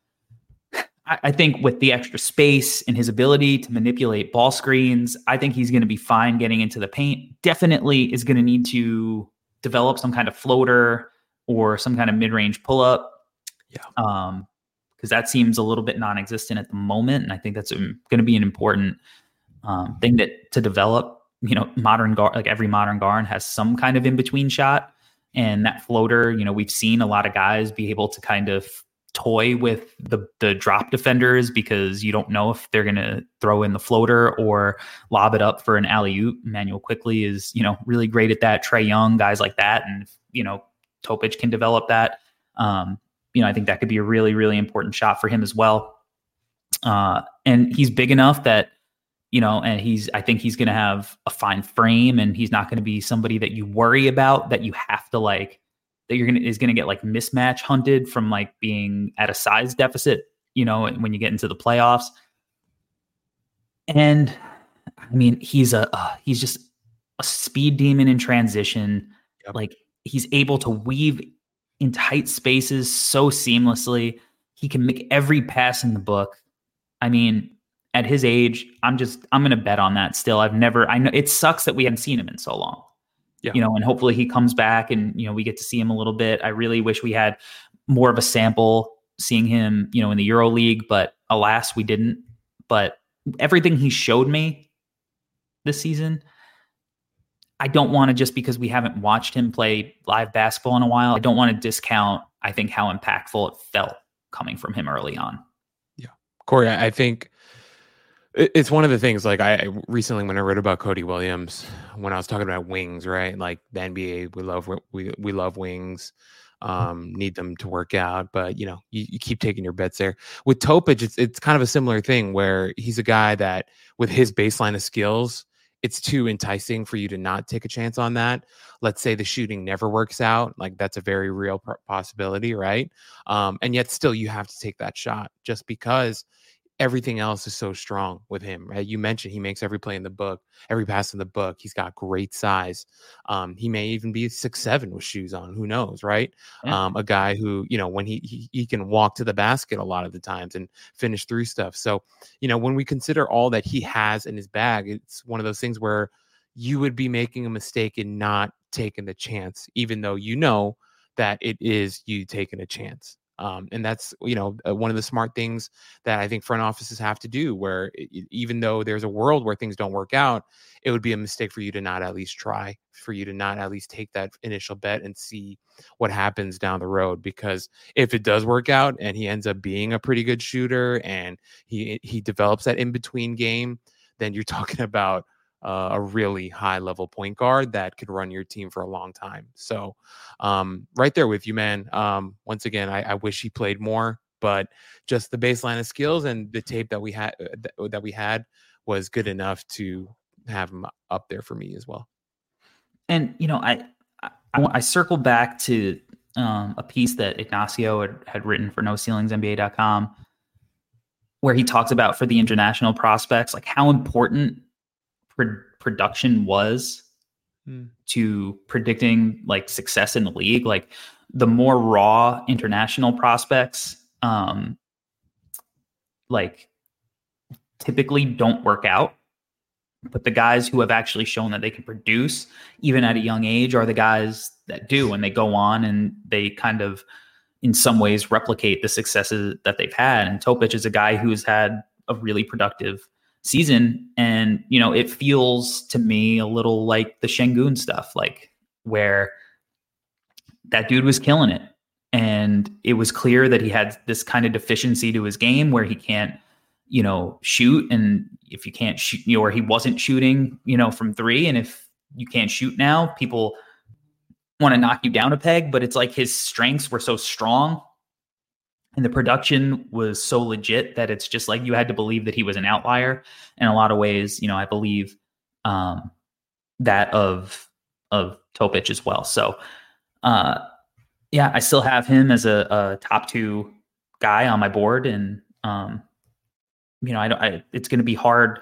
I, I think with the extra space and his ability to manipulate ball screens, I think he's going to be fine getting into the paint. Definitely is going to need to develop some kind of floater or some kind of mid-range pull-up. Yeah. Um, because that seems a little bit non-existent at the moment. And I think that's going to be an important um, thing that to develop. You know, modern guard, like every modern guard has some kind of in-between shot. And that floater, you know, we've seen a lot of guys be able to kind of toy with the the drop defenders because you don't know if they're going to throw in the floater or lob it up for an alley-oop. Manuel Quickley is, you know, really great at that. Trae Young, guys like that. And, you know, Topic can develop that. Um, You know, I think that could be a really, really important shot for him as well. Uh, and he's big enough that, you know, and he's, I think he's going to have a fine frame and he's not going to be somebody that you worry about, that you have to like, that you're going to, is going to get like mismatch hunted from like being at a size deficit, you know, when you get into the playoffs. And I mean, he's a, uh, he's just a speed demon in transition. Yep. Like he's able to weave in tight spaces so seamlessly. He can make every pass in the book. I mean, at his age, I'm just, I'm going to bet on that still. I've never, I know it sucks that we haven't seen him in so long, yeah. you know, and hopefully he comes back and, you know, we get to see him a little bit. I really wish we had more of a sample seeing him, you know, in the Euro League, but alas, we didn't. But everything he showed me this season, I don't want to, just because we haven't watched him play live basketball in a while, I don't want to discount, I think, how impactful it felt coming from him early on. Yeah. Corey, I I think it's one of the things, like I recently, when I read about Cody Williams, when I was talking about wings, right? Like the N B A, we love, we, we love wings, um, need them to work out, but you know, you, you keep taking your bets there. With Topic, it's, it's kind of a similar thing where he's a guy that with his baseline of skills, it's too enticing for you to not take a chance on that. Let's say the shooting never works out. Like that's a very real p- possibility, right? Um, and yet still you have to take that shot just because everything else is so strong with him, right? You mentioned he makes every play in the book, every pass in the book. He's got great size. Um, he may even be six seven with shoes on. Who knows, right? Yeah. Um, a guy who, you know, when he, he he can walk to the basket a lot of the times and finish through stuff. So, you know, when we consider all that he has in his bag, it's one of those things where you would be making a mistake in not taking the chance, even though you know that it is you taking a chance. Um, and that's, you know, uh, one of the smart things that I think front offices have to do, where it, even though there's a world where things don't work out, it would be a mistake for you to not at least try, for you to not at least take that initial bet and see what happens down the road. Because if it does work out and he ends up being a pretty good shooter and he he develops that in-between game, then you're talking about Uh, a really high level point guard that could run your team for a long time. So um, right there with you, man. Um, once again, I, I wish he played more, but just the baseline of skills and the tape that we had th- that we had was good enough to have him up there for me as well. And, you know, I, I, I circled back to um, a piece that Ignacio had, had written for no ceilings N B A dot com, where he talks about, for the international prospects, like how important production was hmm. to predicting like success in the league. Like the more raw international prospects, um, like typically don't work out, but the guys who have actually shown that they can produce even at a young age are the guys that do, and they go on and they kind of in some ways replicate the successes that they've had. And Topic is a guy who's had a really productive season. And, you know, it feels to me a little like the Şengün stuff, like where that dude was killing it. And it was clear that he had this kind of deficiency to his game where he can't, you know, shoot. And if you can't shoot, you know, or he wasn't shooting, you know, from three. And if you can't shoot now, people want to knock you down a peg, but it's like his strengths were so strong and the production was so legit that it's just like you had to believe that he was an outlier. In a lot of ways, you know, I believe um, that of of Topic as well. So, uh, yeah, I still have him as a, a top two guy on my board, and um, you know, I don't. I, it's going to be hard.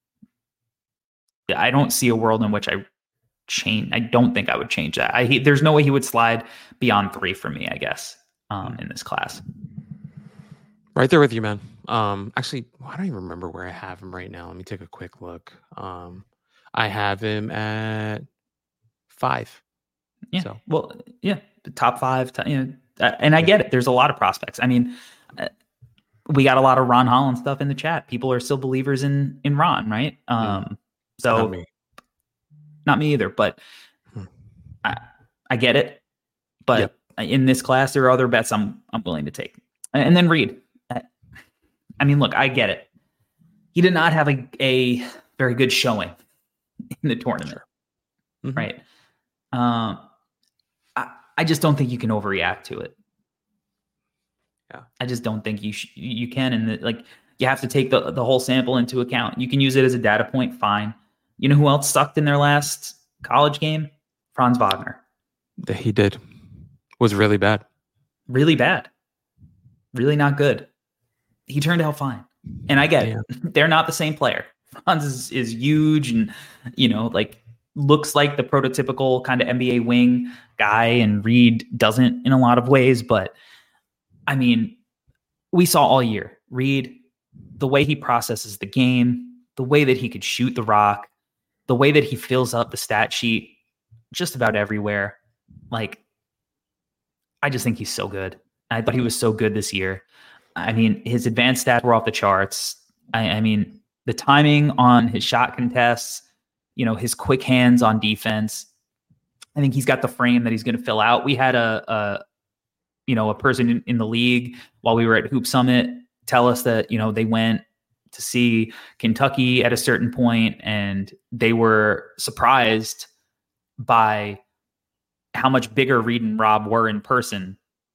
I don't see a world in which I change. I don't think I would change that. I he, there's no way he would slide beyond three for me, I guess, um, in this class. Right there with you, man. Um, actually, I don't even remember where I have him right now. Let me take a quick look. Um, I have him at five. Yeah. So. Well, yeah, the top five. T- you know, uh, and I get it. There's a lot of prospects. I mean, uh, we got a lot of Ron Holland stuff in the chat. People are still believers in in Ron, right? Um, mm. So not me. not me either. But hmm. I I get it. But yep. in this class, there are other bets I'm I'm willing to take. And then Reed. I mean, look, I get it. He did not have a, a very good showing in the tournament, mm-hmm. right? Um, I, I just don't think you can overreact to it. Yeah, I just don't think you sh- you can, and the, like you have to take the the whole sample into account. You can use it as a data point, fine. You know who else sucked in their last college game? Franz Wagner. He did. Was really bad. Really bad. Really not good. He turned out fine. And I get yeah. it. They're not the same player. Franz is, is huge and, you know, like looks like the prototypical kind of N B A wing guy, and Reed doesn't in a lot of ways. But I mean, we saw all year, Reed, the way he processes the game, the way that he could shoot the rock, the way that he fills up the stat sheet just about everywhere. Like, I just think he's so good. I thought he was so good this year. I mean, his advanced stats were off the charts. I, I mean, the timing on his shot contests, you know, his quick hands on defense. I think he's got the frame that he's going to fill out. We had a, a you know, a person in, in the league while we were at Hoop Summit tell us that, you know, they went to see Kentucky at a certain point and they were surprised by how much bigger Reed and Rob were in person.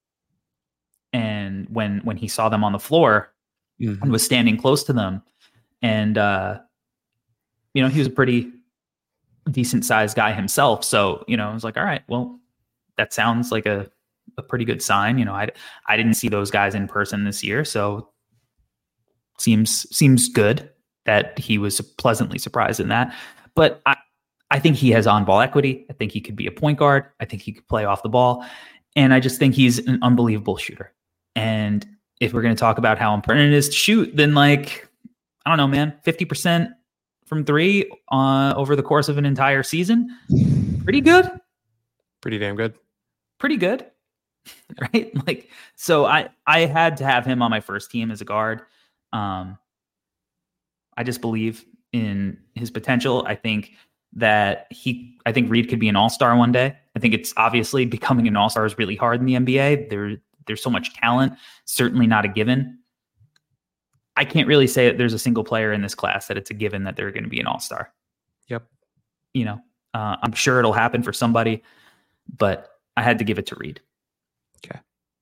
And when, when he saw them on the floor mm-hmm. and was standing close to them, and, uh, you know, he was a pretty decent sized guy himself. So, you know, I was like, all right, well, that sounds like a, a pretty good sign. You know, I, I didn't see those guys in person this year. So seems, seems good that he was pleasantly surprised in that. But I, I think he has on ball equity. I think he could be a point guard. I think he could play off the ball. And I just think he's an unbelievable shooter. And if we're going to talk about how important it is to shoot, then like, I don't know, man, fifty percent from three uh, over the course of an entire season. Pretty good. Pretty damn good. Pretty good. Right. Like, so I, I had to have him on my first team as a guard. Um, I just believe in his potential. I think that he, I think Reed could be an all-star one day. I think it's obviously becoming an all-star is really hard in the N B A. There, there's so much talent, certainly not a given. I can't really say that there's a single player in this class that it's a given that they're going to be an all-star. Yep. You know, uh, I'm sure it'll happen for somebody, but I had to give it to Reed. Okay.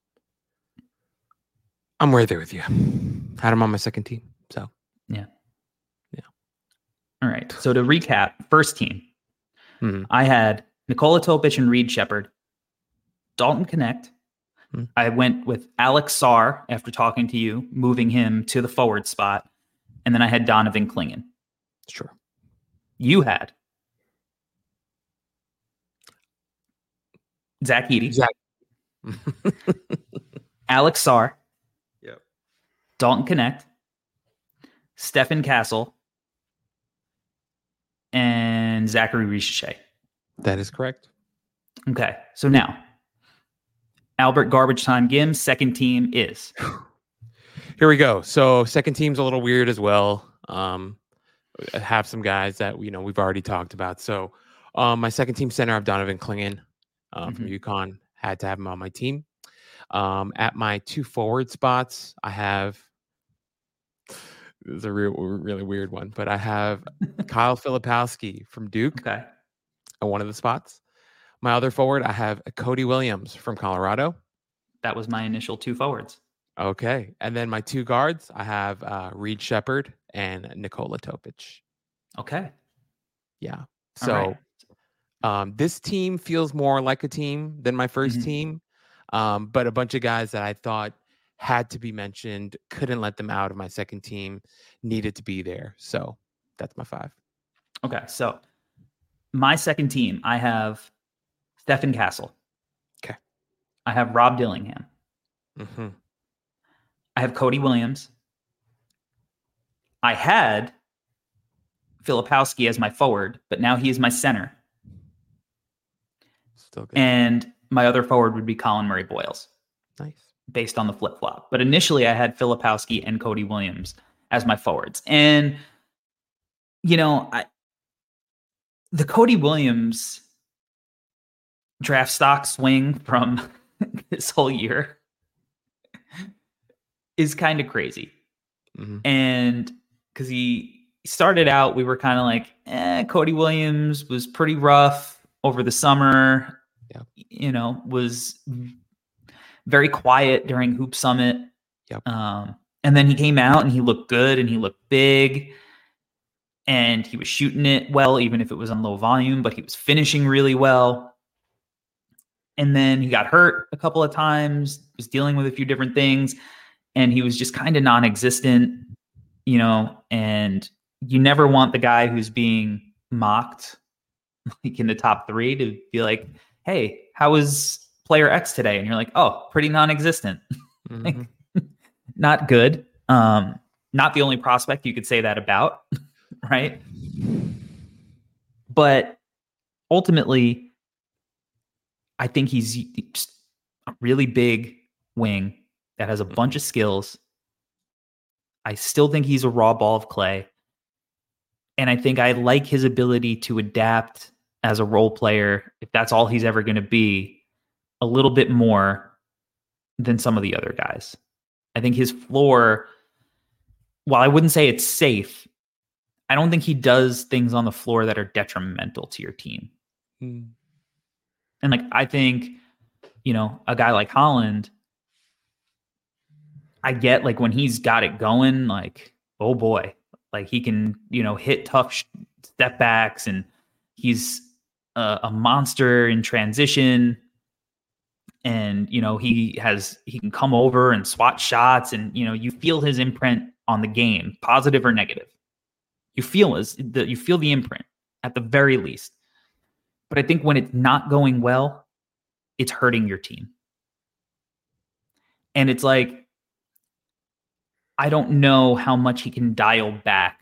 I'm right there with you. Had him on my second team. So, yeah. Yeah. All right. So to recap, first team, mm-hmm. I had Nikola Topic and Reed Sheppard, Dalton Connect. Mm-hmm. I went with Alex Sarr after talking to you, moving him to the forward spot. And then I had Donovan Clingan. Sure. You had Zach Edey. Zach. Alex Sarr. Yep. Dalton Connect. Stephen Castle. And Zachary Richelet. That is correct. Okay. So now, Albert Garbage Time Gims' second team is. Here we go. So second team's a little weird as well. Um, I have some guys that you know we've already talked about. So um, my second team center, I have Donovan Clingan uh, mm-hmm. from UConn. Had to have him on my team. Um, at my two forward spots, I have. This is a real, really weird one, but I have Kyle Filipowski from Duke. Okay. At one of the spots. My other forward, I have Cody Williams from Colorado. That was my initial two forwards. Okay. And then my two guards, I have uh, Reed Sheppard and Nikola Topic. Okay. Yeah. So right. um, this team feels more like a team than my first mm-hmm. team. Um, but a bunch of guys that I thought had to be mentioned, couldn't let them out of my second team, needed to be there. So that's my five. Okay. So my second team, I have Stephen Castle. Okay. I have Rob Dillingham. Mm-hmm. I have Cody Williams. I had Filipowski as my forward, but now he is my center. Still good. And my other forward would be Colin Murray Boyles. Nice. Based on the flip-flop. But initially I had Filipowski and Cody Williams as my forwards. And, you know, I, the Cody Williams draft stock swing from this whole year is kind of crazy. Mm-hmm. And because he started out, we were kind of like, eh, Cody Williams was pretty rough over the summer. Yeah. You know, was very quiet during Hoop Summit. Yep. Um, and then he came out and he looked good and he looked big. And he was shooting it well, even if it was on low volume, but he was finishing really well. And then he got hurt a couple of times, was dealing with a few different things, and he was just kind of non-existent, you know, and you never want the guy who's being mocked like in the top three to be like, hey, how was player X today? And you're like, oh, pretty non-existent. Mm-hmm. Like, not good. Um, not the only prospect you could say that about. Right. But ultimately, I think he's just a really big wing that has a bunch of skills I still think he's a raw ball of clay. And I think I like his ability to adapt as a role player, if that's all he's ever going to be, a little bit more than some of the other guys. I think his floor, while I wouldn't say it's safe, I don't think he does things on the floor that are detrimental to your team. Mm. And like, I think, you know, a guy like Holland, I get like when he's got it going, like, oh boy, like he can, you know, hit tough sh- step backs, and he's a, a monster in transition. And, you know, he has, he can come over and swat shots, and, you know, you feel his imprint on the game, positive or negative. You feel his, the, you feel the imprint at the very least. But I think when it's not going well, it's hurting your team. And it's like, I don't know how much he can dial back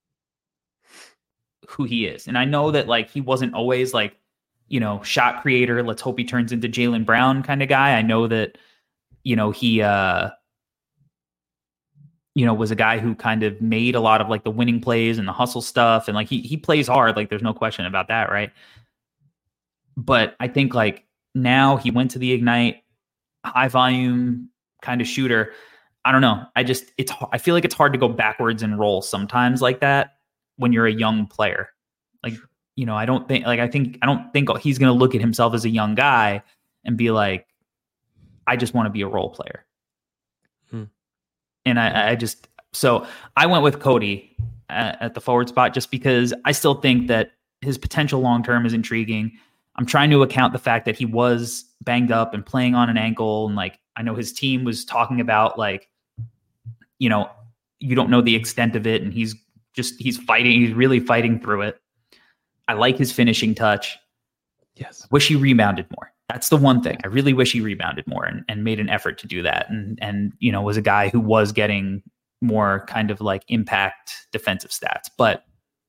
who he is. And I know that like he wasn't always like, you know, shot creator, let's hope he turns into Jaylen Brown kind of guy. I know that, you know, he, uh, you know, was a guy who kind of made a lot of like the winning plays and the hustle stuff. And like, he, he plays hard. Like there's no question about that. Right. But I think like now he went to the Ignite, high volume kind of shooter. I don't know. I just, it's, I feel like it's hard to go backwards and roll sometimes like that when you're a young player. Like, you know, I don't think like, I think, I don't think he's going to look at himself as a young guy and be like, I just want to be a role player. Hmm. And I, I just, so I went with Cody at, at the forward spot, just because I still think that his potential long-term is intriguing. I'm trying to account the fact that he was banged up and playing on an ankle. And like, I know his team was talking about like, you know, you don't know the extent of it. And he's just, he's fighting, he's really fighting through it. I like his finishing touch. Yes. Wish he rebounded more. That's the one thing. I really wish he rebounded more and, and made an effort to do that. And, and, you know, was a guy who was getting more kind of like impact defensive stats. But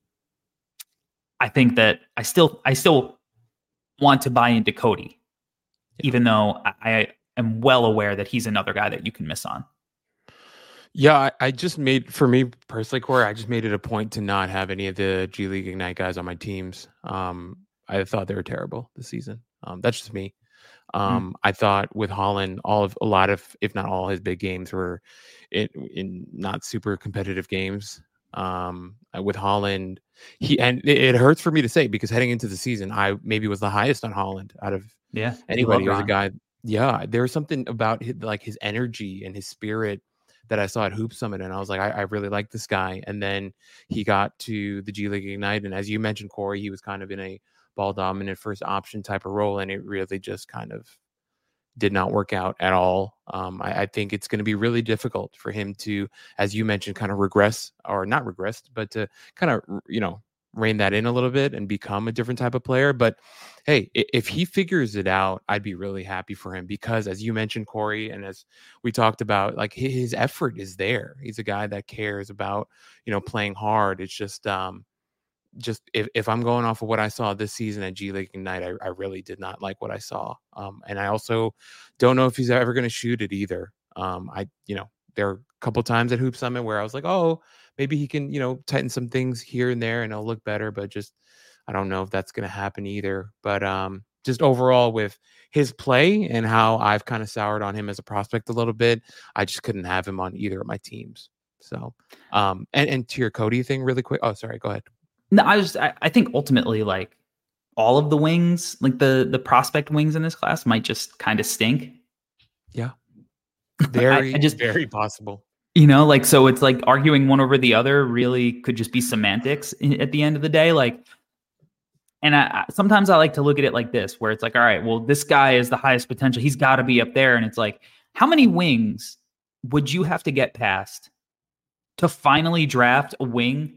I think that I still, I still want to buy into Cody, yeah. even though I, I am well aware that he's another guy that you can miss on. Yeah, I, I just made, for me personally, Corey, I just made it a point to not have any of the G League Ignite guys on my teams. Um, I thought they were terrible this season. Um, that's just me. Um, mm. I thought with Holland, all of a lot of, if not all, his big games were in, in not super competitive games. Um, with Holland, he and it, it hurts for me to say because heading into the season, I maybe was the highest on Holland out of yeah anybody. He was a guy. Yeah, there was something about his, like his energy and his spirit that I saw at Hoop Summit, and I was like, I, I really like this guy. And then he got to the G League Ignite, and as you mentioned, Corey, he was kind of in a ball dominant first option type of role, and it really just kind of did not work out at all. Um, I, I think it's going to be really difficult for him to, as you mentioned, kind of regress or not regress, but to kind of, you know, rein that in a little bit and become a different type of player. But hey, if he figures it out, I'd be really happy for him because as you mentioned, Corey, and as we talked about, like his effort is there. He's a guy that cares about, you know, playing hard. It's just, um, just if, if I'm going off of what I saw this season at G League Ignite, I, I really did not like what I saw. Um, and I also don't know if he's ever going to shoot it either. Um, I, you know, there are a couple times at Hoop Summit where I was like, oh, maybe he can, you know, tighten some things here and there and it'll look better, but just, I don't know if that's going to happen either. But um, just overall with his play and how I've kind of soured on him as a prospect a little bit, I just couldn't have him on either of my teams. So, um, and, and to your Cody thing really quick. Oh, sorry, go ahead. No, I was, I, I think ultimately like all of the wings, like the, the prospect wings in this class might just kind of stink. Yeah. Very, I, I just, very possible. You know, like, so it's like arguing one over the other really could just be semantics at the end of the day. Like, and I, sometimes I like to look at it like this, where it's like, all right, well, this guy is the highest potential. He's got to be up there. And it's like, how many wings would you have to get past to finally draft a wing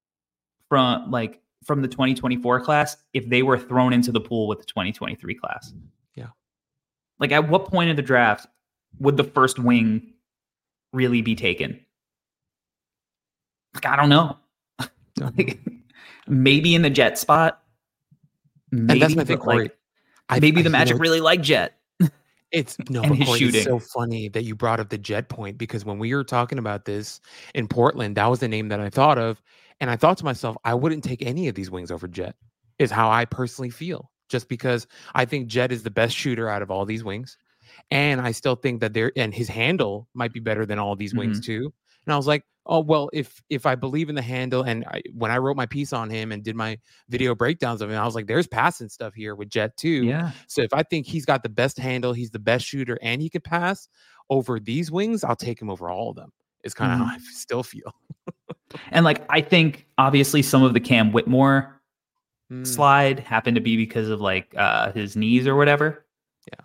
from like from the twenty twenty-four class if they were thrown into the pool with the twenty twenty-three class? Yeah. Like at what point in the draft would the first wing really be taken? Like, I don't know. Like, maybe in the Jet spot. Maybe, and that's my thing, Corey. Like, maybe I, the Magic know, really like Jet. It's no, and but his Corey, it's shooting. so funny that you brought up the Jet point because when we were talking about this in Portland, that was the name that I thought of, and I thought to myself, I wouldn't take any of these wings over Jet. Is how I personally feel, just because I think Jet is the best shooter out of all these wings, and I still think that there and his handle might be better than all these wings Mhm. too. And I was like, oh well, if if I believe in the handle, and I, when I wrote my piece on him and did my video breakdowns of him, I was like, there's passing stuff here with Jet too. Yeah. So if I think he's got the best handle, he's the best shooter, and he can pass over these wings, I'll take him over all of them. Is kind of Mhm. how I still feel. And like I think obviously some of the Cam Whitmore Mm, slide happened to be because of like uh his knees or whatever. Yeah.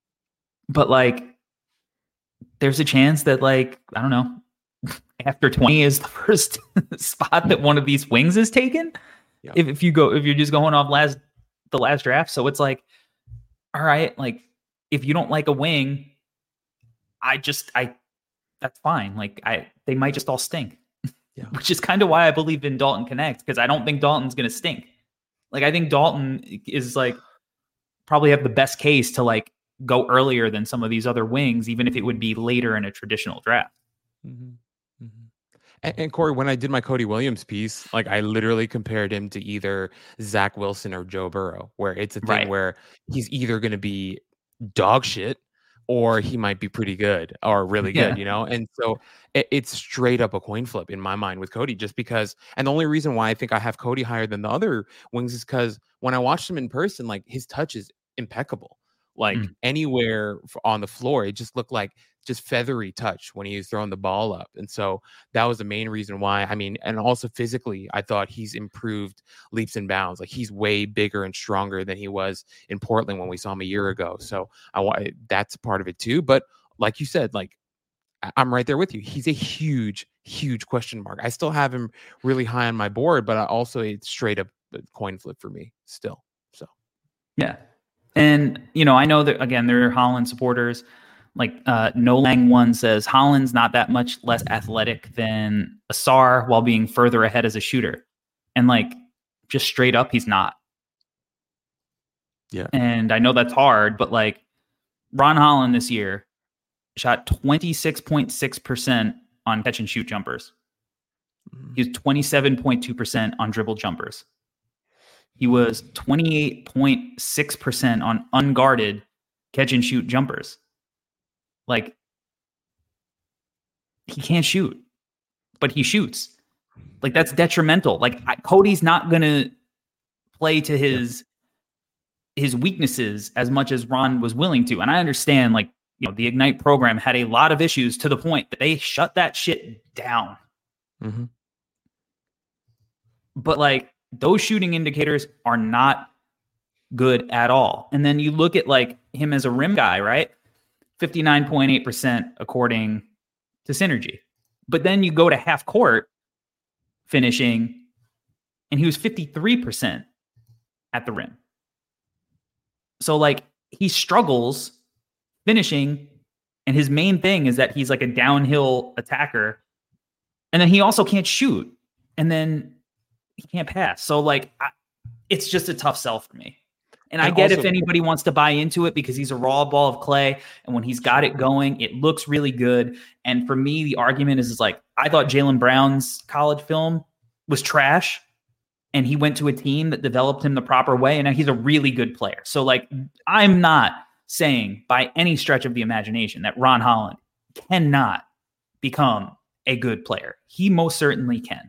But like there's a chance that like, I don't know, after twenty is the first spot that one of these wings is taken. Yeah. If if you go if you're just going off last the last draft. So it's like, all right, like if you don't like a wing, I just I that's fine. Like I they might just all stink. Yeah. Which is kind of why I believe in Dalton Connect, because I don't think Dalton's gonna stink. Like I think Dalton is like probably have the best case to like go earlier than some of these other wings, even if it would be later in a traditional draft. Mhm, mhm. And, and Corey, when I did my Cody Williams piece, like I literally compared him to either Zach Wilson or Joe Burrow, where it's a thing Right. where he's either going to be dog shit or he might be pretty good or really Yeah. good, you know? And so it, it's straight up a coin flip in my mind with Cody, just because. And the only reason why I think I have Cody higher than the other wings is because when I watched him in person, like his touch is impeccable. Like Mm. anywhere f- on the floor, it just looked like just feathery touch when he was throwing the ball up. And so that was the main reason why. I mean, and also physically, I thought he's improved leaps and bounds. Like he's way bigger and stronger than he was in Portland when we saw him a year ago. So I want that's part of it too. But like you said, like I- I'm right there with you. He's a huge, huge question mark. I still have him really high on my board, but I also it's straight up a coin flip for me still. So Yeah. And, you know, I know that, again, there are Holland supporters. Like uh, No Lang One says, Holland's not that much less athletic than Asar while being further ahead as a shooter. And, like, just straight up, he's not. Yeah. And I know that's hard, but, like, Ron Holland this year shot twenty-six point six percent on catch and shoot jumpers. Mhm. He was twenty-seven point two percent on dribble jumpers. He was twenty-eight point six percent on unguarded catch and shoot jumpers. Like, he can't shoot, but he shoots. Like, that's detrimental. Like, I, Cody's not going to play to his his weaknesses as much as Ron was willing to. And I understand, like, you know, the Ignite program had a lot of issues to the point that they shut that shit down. Mhm. But, like, those shooting indicators are not good at all. And then you look at, like, him as a rim guy, right? fifty-nine point eight percent according to Synergy. But then you go to half court finishing, and he was fifty-three percent at the rim. So, like, he struggles finishing, and his main thing is that he's like a downhill attacker. And then he also can't shoot. And then he can't pass. So, like, I, it's just a tough sell for me. And, and I get also, if anybody wants to buy into it because he's a raw ball of clay. And when he's got it going, it looks really good. And for me, the argument is, is like, I thought Jaylen Brown's college film was trash. And he went to a team that developed him the proper way. And now he's a really good player. So, like, I'm not saying by any stretch of the imagination that Ron Holland cannot become a good player. He most certainly can.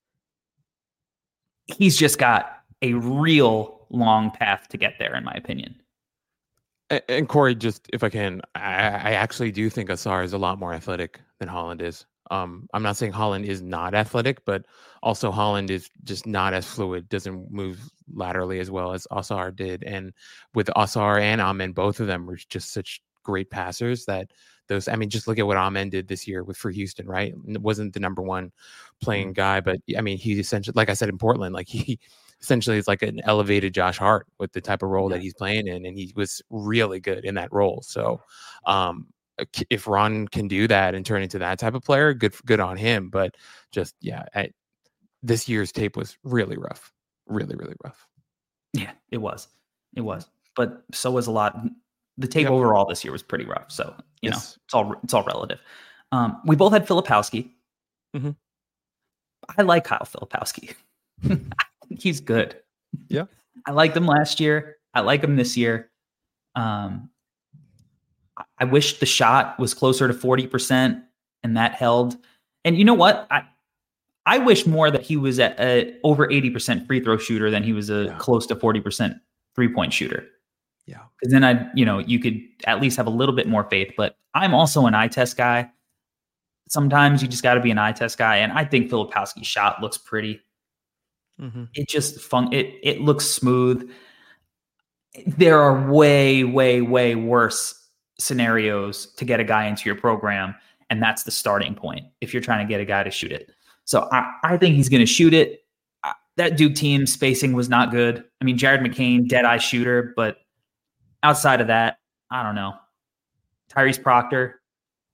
He's just got a real long path to get there, in my opinion. And, and Corey, just if I can, I, I actually do think Asar is a lot more athletic than Holland is. Um, I'm not saying Holland is not athletic, but also Holland is just not as fluid, doesn't move laterally as well as Asar did. And with Asar and Amen, both of them were just such great passers that those, I mean, just look at what Amen did this year with for Houston, right? It wasn't the number one playing guy, but I mean, he essentially, like I said in Portland, like he essentially is like an elevated Josh Hart with the type of role that he's playing in, and he was really good in that role. So, um, if Ron can do that and turn into that type of player, good, good on him. But just, yeah, I, this year's tape was really rough, really, really rough. Yeah, it was, it was, but so was a lot, the tape Yep. overall this year was pretty rough. So, you Yes. know, it's all it's all relative. Um, we both had Filipowski. Mhm. I like Kyle Filipowski. I think he's good. Yeah. I liked him last year. I like him this year. Um, I- I wish the shot was closer to forty percent and that held. And you know what? I I wish more that he was at a over eighty percent free throw shooter than he was a Yeah. close to forty percent three point shooter. Yeah. Because then I, you know, you could at least have a little bit more faith. But I'm also an eye test guy. Sometimes you just got to be an eye test guy, and I think Filipowski's shot looks pretty. Mhm. It just fun. It it looks smooth. There are way, way, way worse scenarios to get a guy into your program, and that's the starting point if you're trying to get a guy to shoot it. So I, I think he's going to shoot it. Uh, That Duke team spacing was not good. I mean, Jared McCain, dead eye shooter, but outside of that, I don't know. Tyrese Proctor,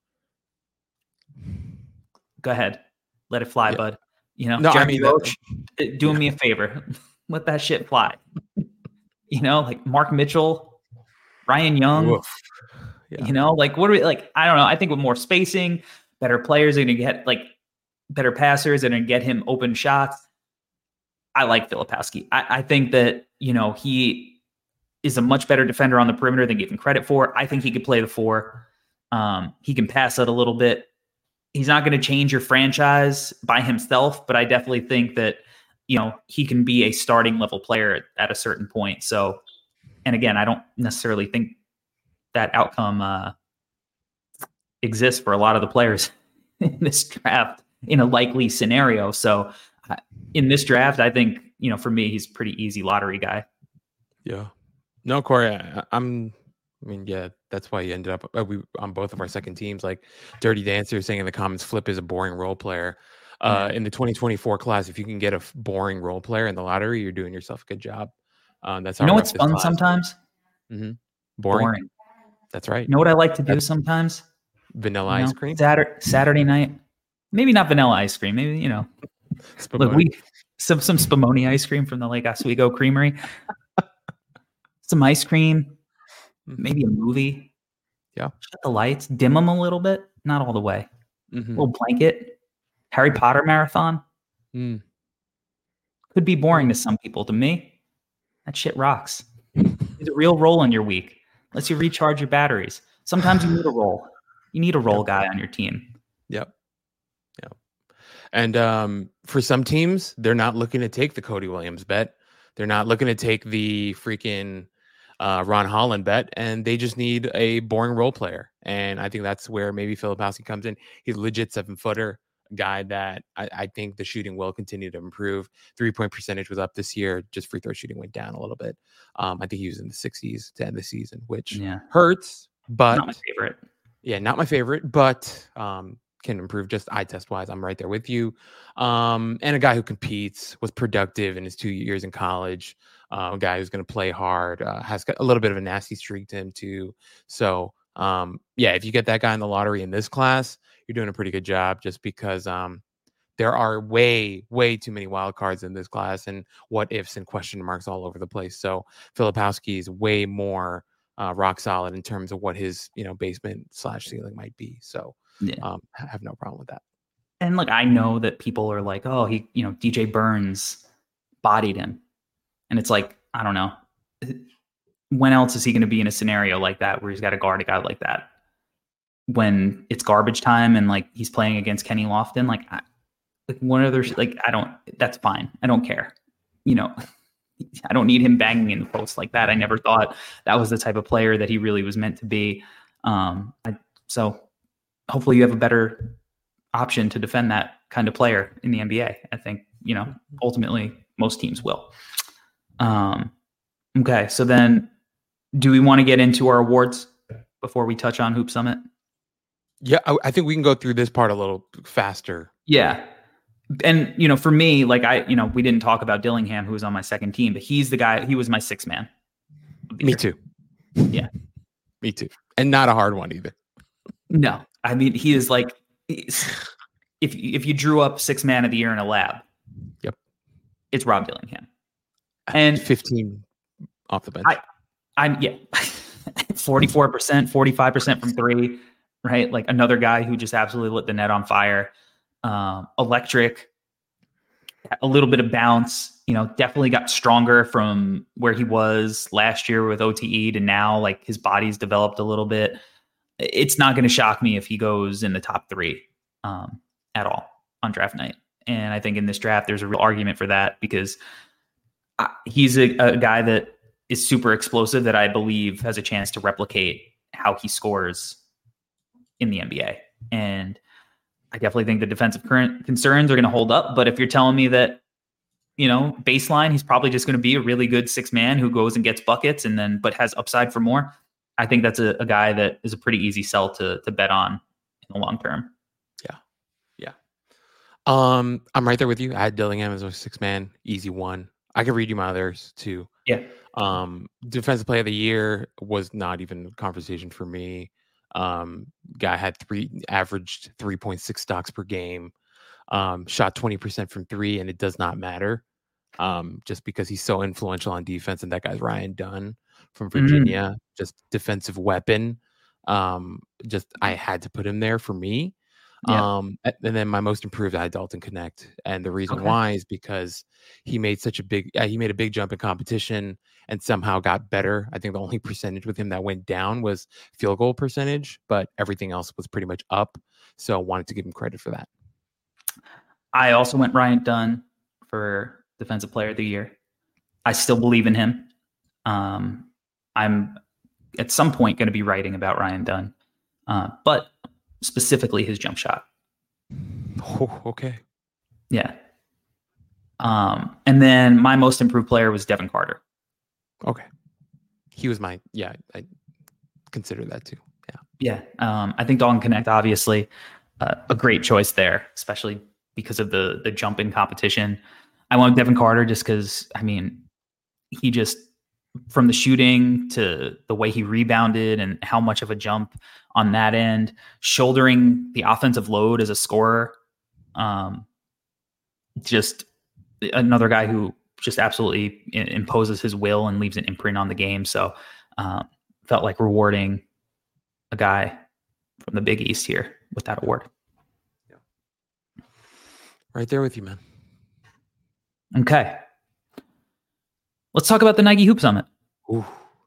go ahead, let it fly, Yeah. bud. You know, No, I Jeremy mean, that- Roach, uh, doing me a favor, let that shit fly. You know, like Mark Mitchell, Ryan Young. Woof. Yeah. You know, like what are we like? I don't know. I think with more spacing, better players are going to get like better passers and get him open shots. I like Filipowski. I, I think that, you know, he is a much better defender on the perimeter than given credit for. I think he could play the four. Um, he can pass it a little bit. He's not going to change your franchise by himself, but I definitely think that, you know, he can be a starting level player at, at a certain point. So, and again, I don't necessarily think that outcome uh, exists for a lot of the players in this draft in a likely scenario. So uh, in this draft, I think, you know, for me, he's a pretty easy lottery guy. Yeah. No, Corey, I, I'm, I mean, yeah, that's why you ended up uh, we on both of our second teams. Like Dirty Dancer saying in the comments, Flip is a boring role player. Uh, in the twenty twenty-four class, if you can get a f- boring role player in the lottery, you're doing yourself a good job. Um, that's You how know rough what's this fun class is. sometimes? Mm-hmm. Boring. Boring. That's right. You know what I like to do That's- sometimes? Vanilla You know, ice cream. Saturday, Saturday night. Maybe not vanilla ice cream. Maybe, you know, look, Spumoni. we some some Spumoni ice cream from the Lake Oswego Creamery. Some ice cream, maybe a movie. Yeah. Shut the lights, dim them a little bit, not all the way. Mhm. little blanket. Harry Potter marathon. Mm. Could be boring to some people. To me, that shit rocks. It's a real role in your week. Lets you recharge your batteries. Sometimes you need a role. You need a role guy on your team. Yep. Yep. And um, for some teams, they're not looking to take the Cody Williams bet. They're not looking to take the freaking uh, Ron Holland bet, and they just need a boring role player. And I think that's where maybe Filipowski comes in. He's a legit seven footer guy that I, I think the shooting will continue to improve. Three point percentage was up this year. Just free throw shooting went down a little bit. Um, I think he was in the sixties to end the season, which Yeah. hurts, but Not my favorite. yeah, not my favorite, but um, can improve just eye test wise. I'm right there with you. Um, and a guy who competes, was productive in his two years in college. Uh, a guy who's going to play hard, uh, has got a little bit of a nasty streak to him too. So um, yeah, if you get that guy in the lottery in this class, you're doing a pretty good job. Just because um, there are way, way too many wild cards in this class, and what ifs and question marks all over the place. So Filipowski is way more uh, rock solid in terms of what his, you know, basement slash ceiling might be. So Yeah. um, I have no problem with that. And look, I know that people are like, oh, he, you know, D J Burns bodied him. And it's like, I don't know. When else is he going to be in a scenario like that where he's got to guard a guy like that? When it's garbage time and like he's playing against Kenny Lofton, like, I, like one other, like, I don't, that's fine. I don't care. You know, I don't need him banging in the post like that. I never thought that was the type of player that he really was meant to be. Um, I, so hopefully you have a better option to defend that kind of player in the N B A. I think, you know, ultimately most teams will. Um, okay. So then do we want to get into our awards before we touch on Hoop Summit? Yeah, I, I think we can go through this part a little faster. Yeah. And, you know, for me, like I, you know, we didn't talk about Dillingham, who was on my second team, but he's the guy, he was my sixth man. Me too. Yeah. Me too. And not a hard one either. No, I mean, he is like, if, if you drew up six man of the year in a lab, Yep, it's Rob Dillingham. And fifteen off the bench. I, I'm, yeah, forty-four percent, forty-five percent from three, right? Like another guy who just absolutely lit the net on fire. Um, electric, a little bit of bounce, you know, definitely got stronger from where he was last year with O T E to now. Like his body's developed a little bit. It's not going to shock me if he goes in the top three um, at all on draft night. And I think in this draft, there's a real argument for that because I, he's a, a guy that is super explosive that I believe has a chance to replicate how he scores in the N B A. And I definitely think the defensive current concerns are going to hold up. But if you're telling me that, you know, baseline, he's probably just going to be a really good six man who goes and gets buckets and then, but has upside for more. I think that's a, a guy that is a pretty easy sell to to bet on in the long term. Yeah. Yeah. Um, I'm right there with you. I had Dillingham as a six man, easy one. I can read you my others too. Yeah. Um, defensive player of the year was not even a conversation for me. Um, guy had three averaged three point six stocks per game, um, shot twenty percent from three, and it does not matter. Um, just because he's so influential on defense, and that guy's Ryan Dunn from Virginia, mm. just defensive weapon. Um, just I had to put him there for me. Yeah. Um, and then my most improved, I had Dalton Connect, and the reason okay. why is because he made such a big, uh, he made a big jump in competition and somehow got better. I think the only percentage with him that went down was field goal percentage, but everything else was pretty much up. So I wanted to give him credit for that. I also went Ryan Dunn for defensive player of the year. I still believe in him. Um, I'm at some point going to be writing about Ryan Dunn, uh, but specifically his jump shot. Oh, okay. Yeah. Um, and then my most improved player was Devin Carter. Okay. He was my, yeah, I consider that too. Yeah. Yeah. Um, I think Dalton Connect, obviously, uh, a great choice there, especially because of the the jump in competition. I went Devin Carter just because, I mean, he just, from the shooting to the way he rebounded and how much of a jump on that end, shouldering the offensive load as a scorer. Um, just another guy who just absolutely imposes his will and leaves an imprint on the game. So um, felt like rewarding a guy from the Big East here with that award. Yeah. Right there with you, man. Okay. Let's talk about the Nike Hoop Summit. Ooh.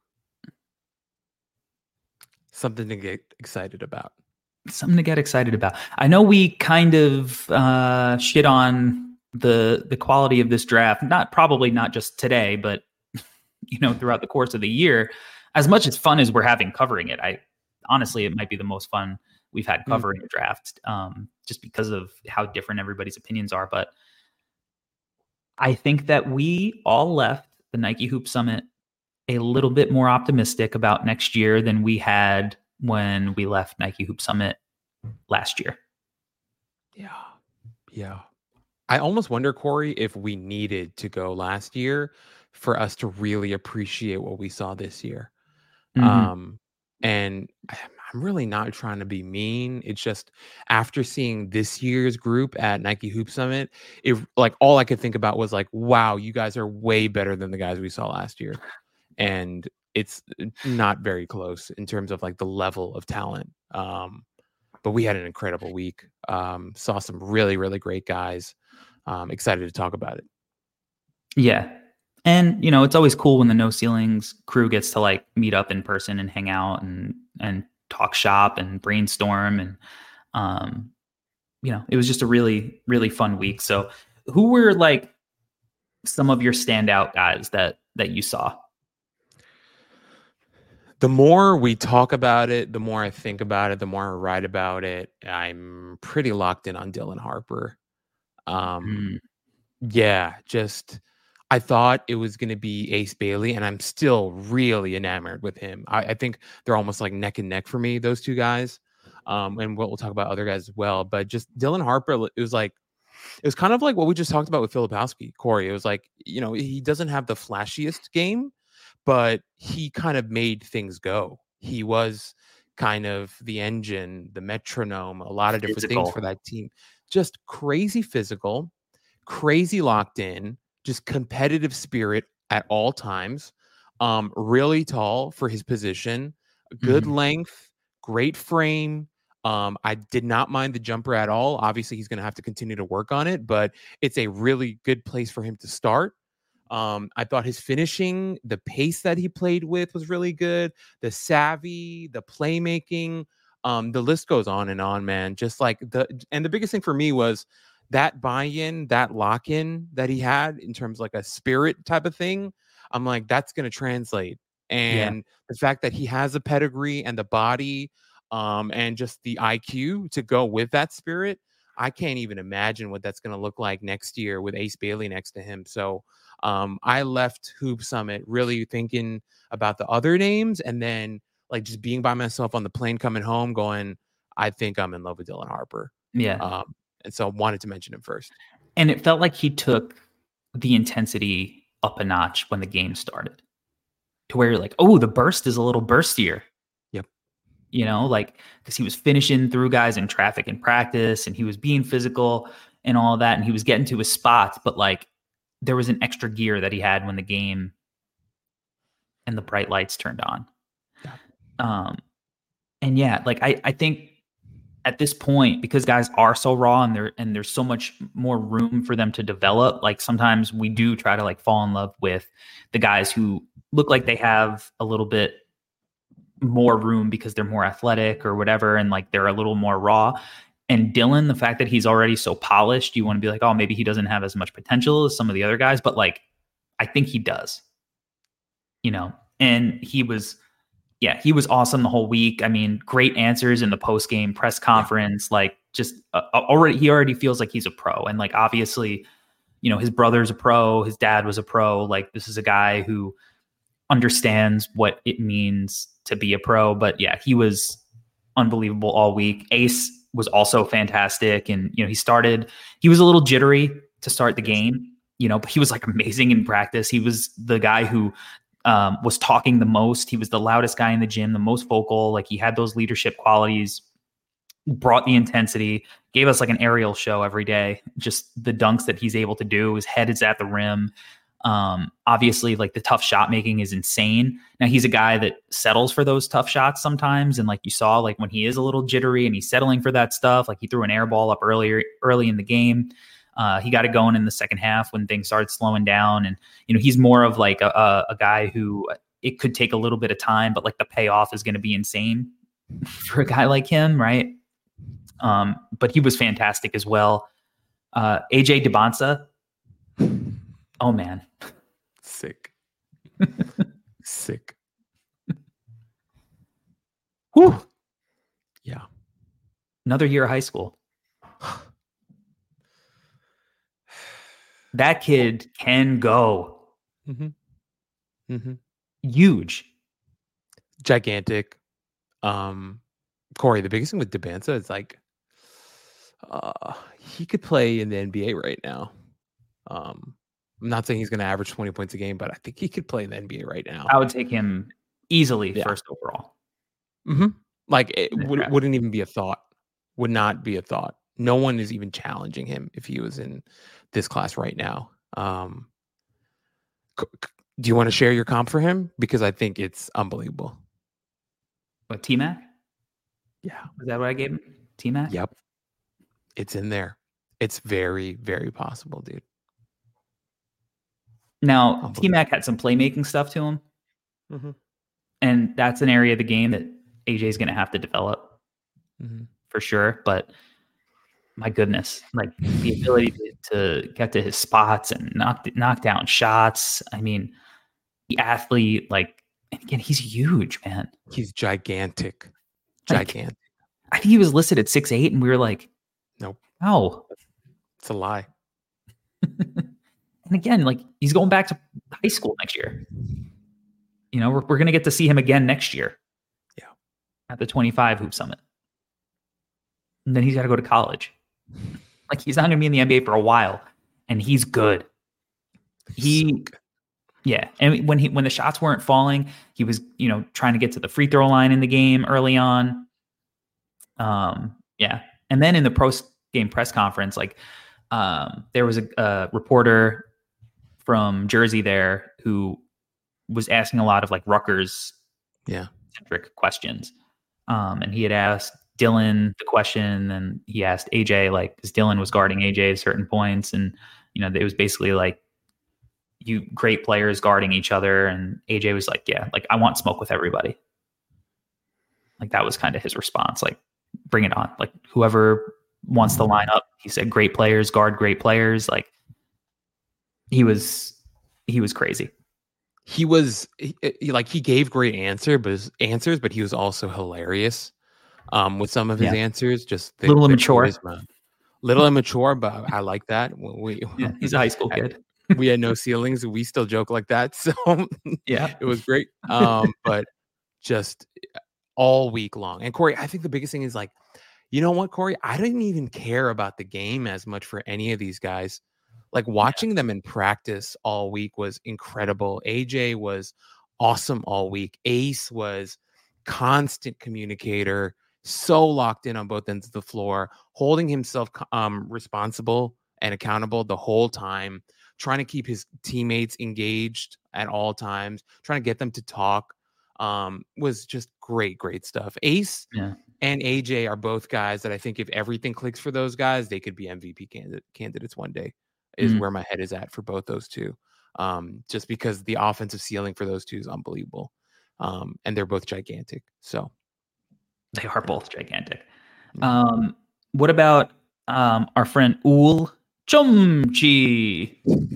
Something to get excited about. Something to get excited about. I know we kind of uh, shit on the the quality of this draft, not probably not just today, but you know, throughout the course of the year. As much as fun as we're having covering it, I honestly, it might be the most fun we've had covering mm-hmm. the draft, um, just because of how different everybody's opinions are. But I think that we all left the Nike Hoop Summit a little bit more optimistic about next year than we had when we left Nike Hoop Summit last year. Yeah. Yeah. I almost wonder, Corey, if we needed to go last year for us to really appreciate what we saw this year. Mm-hmm. Um, and I'm really not trying to be mean. It's just after seeing this year's group at Nike Hoop Summit, it like all I could think about was like, wow, you guys are way better than the guys we saw last year. And it's not very close in terms of like the level of talent. Um, but we had an incredible week. Um, saw some really, really great guys. Um, excited to talk about it. Yeah. And, you know, it's always cool when the No Ceilings crew gets to like meet up in person and hang out and, and talk shop and brainstorm. And, um, you know, it was just a really, really fun week. So who were like some of your standout guys that, that you saw? The more we talk about it, the more I think about it, the more I write about it. I'm pretty locked in on Dylan Harper. Um, mm. Yeah, just I thought it was going to be Ace Bailey, and I'm still really enamored with him. I, I think they're almost like neck and neck for me, those two guys. Um, and we'll, we'll talk about other guys as well. But just Dylan Harper, it was like, it was kind of like what we just talked about with Filipowski, Corey. It was like, you know, he doesn't have the flashiest game, but he kind of made things go. He was kind of the engine, the metronome, a lot of different physical things for that team. Just crazy physical, crazy locked in, just competitive spirit at all times. Um, really tall for his position, good Mhm. length, great frame. Um, I did not mind the jumper at all. Obviously, he's going to have to continue to work on it, but it's a really good place for him to start. Um, I thought his finishing, the pace that he played with was really good. The savvy, the playmaking, um, the list goes on and on, man. Just like the, and the biggest thing for me was that buy-in, that lock-in that he had in terms of like a spirit type of thing. I'm like, that's going to translate. Yeah. And the fact that he has a pedigree and the body, um, and just the I Q to go with that spirit, I can't even imagine what that's going to look like next year with Ace Bailey next to him. So um, I left Hoop Summit really thinking about the other names, and then like just being by myself on the plane coming home going, I think I'm in love with Dylan Harper. Yeah. Um, and so I wanted to mention him first. And it felt like he took the intensity up a notch when the game started, to where you're like, oh, the burst is a little burstier. Yep. You know, like, because he was finishing through guys in traffic in practice, and he was being physical and all that, and he was getting to his spots, but like there was an extra gear that he had when the game and the bright lights turned on. Yeah. Um, and yeah, like I, I think at this point, because guys are so raw and there and there's so much more room for them to develop, like sometimes we do try to like fall in love with the guys who look like they have a little bit more room because they're more athletic or whatever, and like they're a little more raw. And Dylan, the fact that he's already so polished, you want to be like, oh, maybe he doesn't have as much potential as some of the other guys, but like I think he does, you know. And he was Yeah, he was awesome the whole week. I mean, great answers in the post-game press conference. Yeah. Like, just uh, already, he already feels like he's a pro. And like, obviously, you know, his brother's a pro, his dad was a pro. Like, this is a guy who understands what it means to be a pro. But yeah, he was unbelievable all week. Ace was also fantastic. And, you know, he started, he was a little jittery to start the game, you know, but he was like amazing in practice. He was the guy who Um, was talking the most. He was the loudest guy in the gym, the most vocal. Like, he had those leadership qualities, brought the intensity, gave us like an aerial show every day. Just the dunks that he's able to do. His head is at the rim. Um, obviously, like the tough shot making is insane. Now, he's a guy that settles for those tough shots sometimes. And like you saw, like when he is a little jittery and he's settling for that stuff, like he threw an air ball up earlier, early in the game. Uh, he got it going in the second half when things started slowing down. And, you know, he's more of like a, a, a guy who it could take a little bit of time, but like the payoff is going to be insane for a guy like him. Right. Um, but he was fantastic as well. Uh, A J Dybantsa. Oh man. Sick. Sick. Whew. Yeah. Another year of high school. That kid can go. Mm-hmm. Mm-hmm. Huge. Gigantic. Um, Corey, the biggest thing with Dybantsa is like uh, he could play in the N B A right now. Um, I'm not saying he's going to average twenty points a game, but I think he could play in the N B A right now. I would take him easily yeah. first overall. Mm-hmm. Like it would, wouldn't even be a thought. Would not be a thought. No one is even challenging him if he was in this class right now. Um, do you want to share your comp for him? Because I think it's unbelievable. What, T-Mac? Yeah. Is that what I gave him? T-Mac? Yep. It's in there. It's very, very possible, dude. Now, T-Mac had some playmaking stuff to him. Mm-hmm. And that's an area of the game that A J is going to have to develop mm-hmm. for sure. But my goodness, like the ability to, to get to his spots and knock knock down shots. I mean, the athlete, like, and again, he's huge, man. He's gigantic, gigantic. Like, I think he was listed at six eight, and we were like, nope, oh, it's a lie. And again, like he's going back to high school next year. You know, we're we're gonna get to see him again next year. Yeah, at the twenty-five Hoop Summit, and then he's got to go to college. Like, he's not going to be in the N B A for a while, and he's good. He, so good. Yeah. And when he, when the shots weren't falling, he was, you know, trying to get to the free throw line in the game early on. Um, yeah. And then in the post game press conference, like, um, there was a, a reporter from Jersey there who was asking a lot of like Rutgers Yeah. centric questions. Um, and he had asked Dylan the question, and he asked A J, like, because Dylan was guarding A J at certain points. And, you know, it was basically like you great players guarding each other. And A J was like, yeah, like I want smoke with everybody. Like that was kind of his response. Like, bring it on. Like whoever wants to line up. He said, great players guard great players. Like he was, he was crazy. He was he, he- like he gave great answer, but his answers, but he was also hilarious um, with some of his Yeah. answers. Just A little immature. charisma. Little immature, but I like that. We, Yeah, he's a high school kid. we had no ceilings. We still joke like that, so Yeah. it was great. Um, but just all week long. And Corey, I think the biggest thing is like, you know what, Corey? I didn't even care about the game as much for any of these guys. Like watching them in practice all week was incredible. A J was awesome all week. Ace was constant communicator, so locked in on both ends of the floor, holding himself um, responsible and accountable the whole time, trying to keep his teammates engaged at all times, trying to get them to talk. Um, was just great, great stuff. Ace Yeah. and A J are both guys that I think if everything clicks for those guys, they could be M V P candidate, candidates one day. Is Mm. where my head is at for both those two. Um, just because the offensive ceiling for those two is unbelievable. Um, and they're both gigantic. So They are both gigantic. Um, what about um, our friend Ul Chomchi?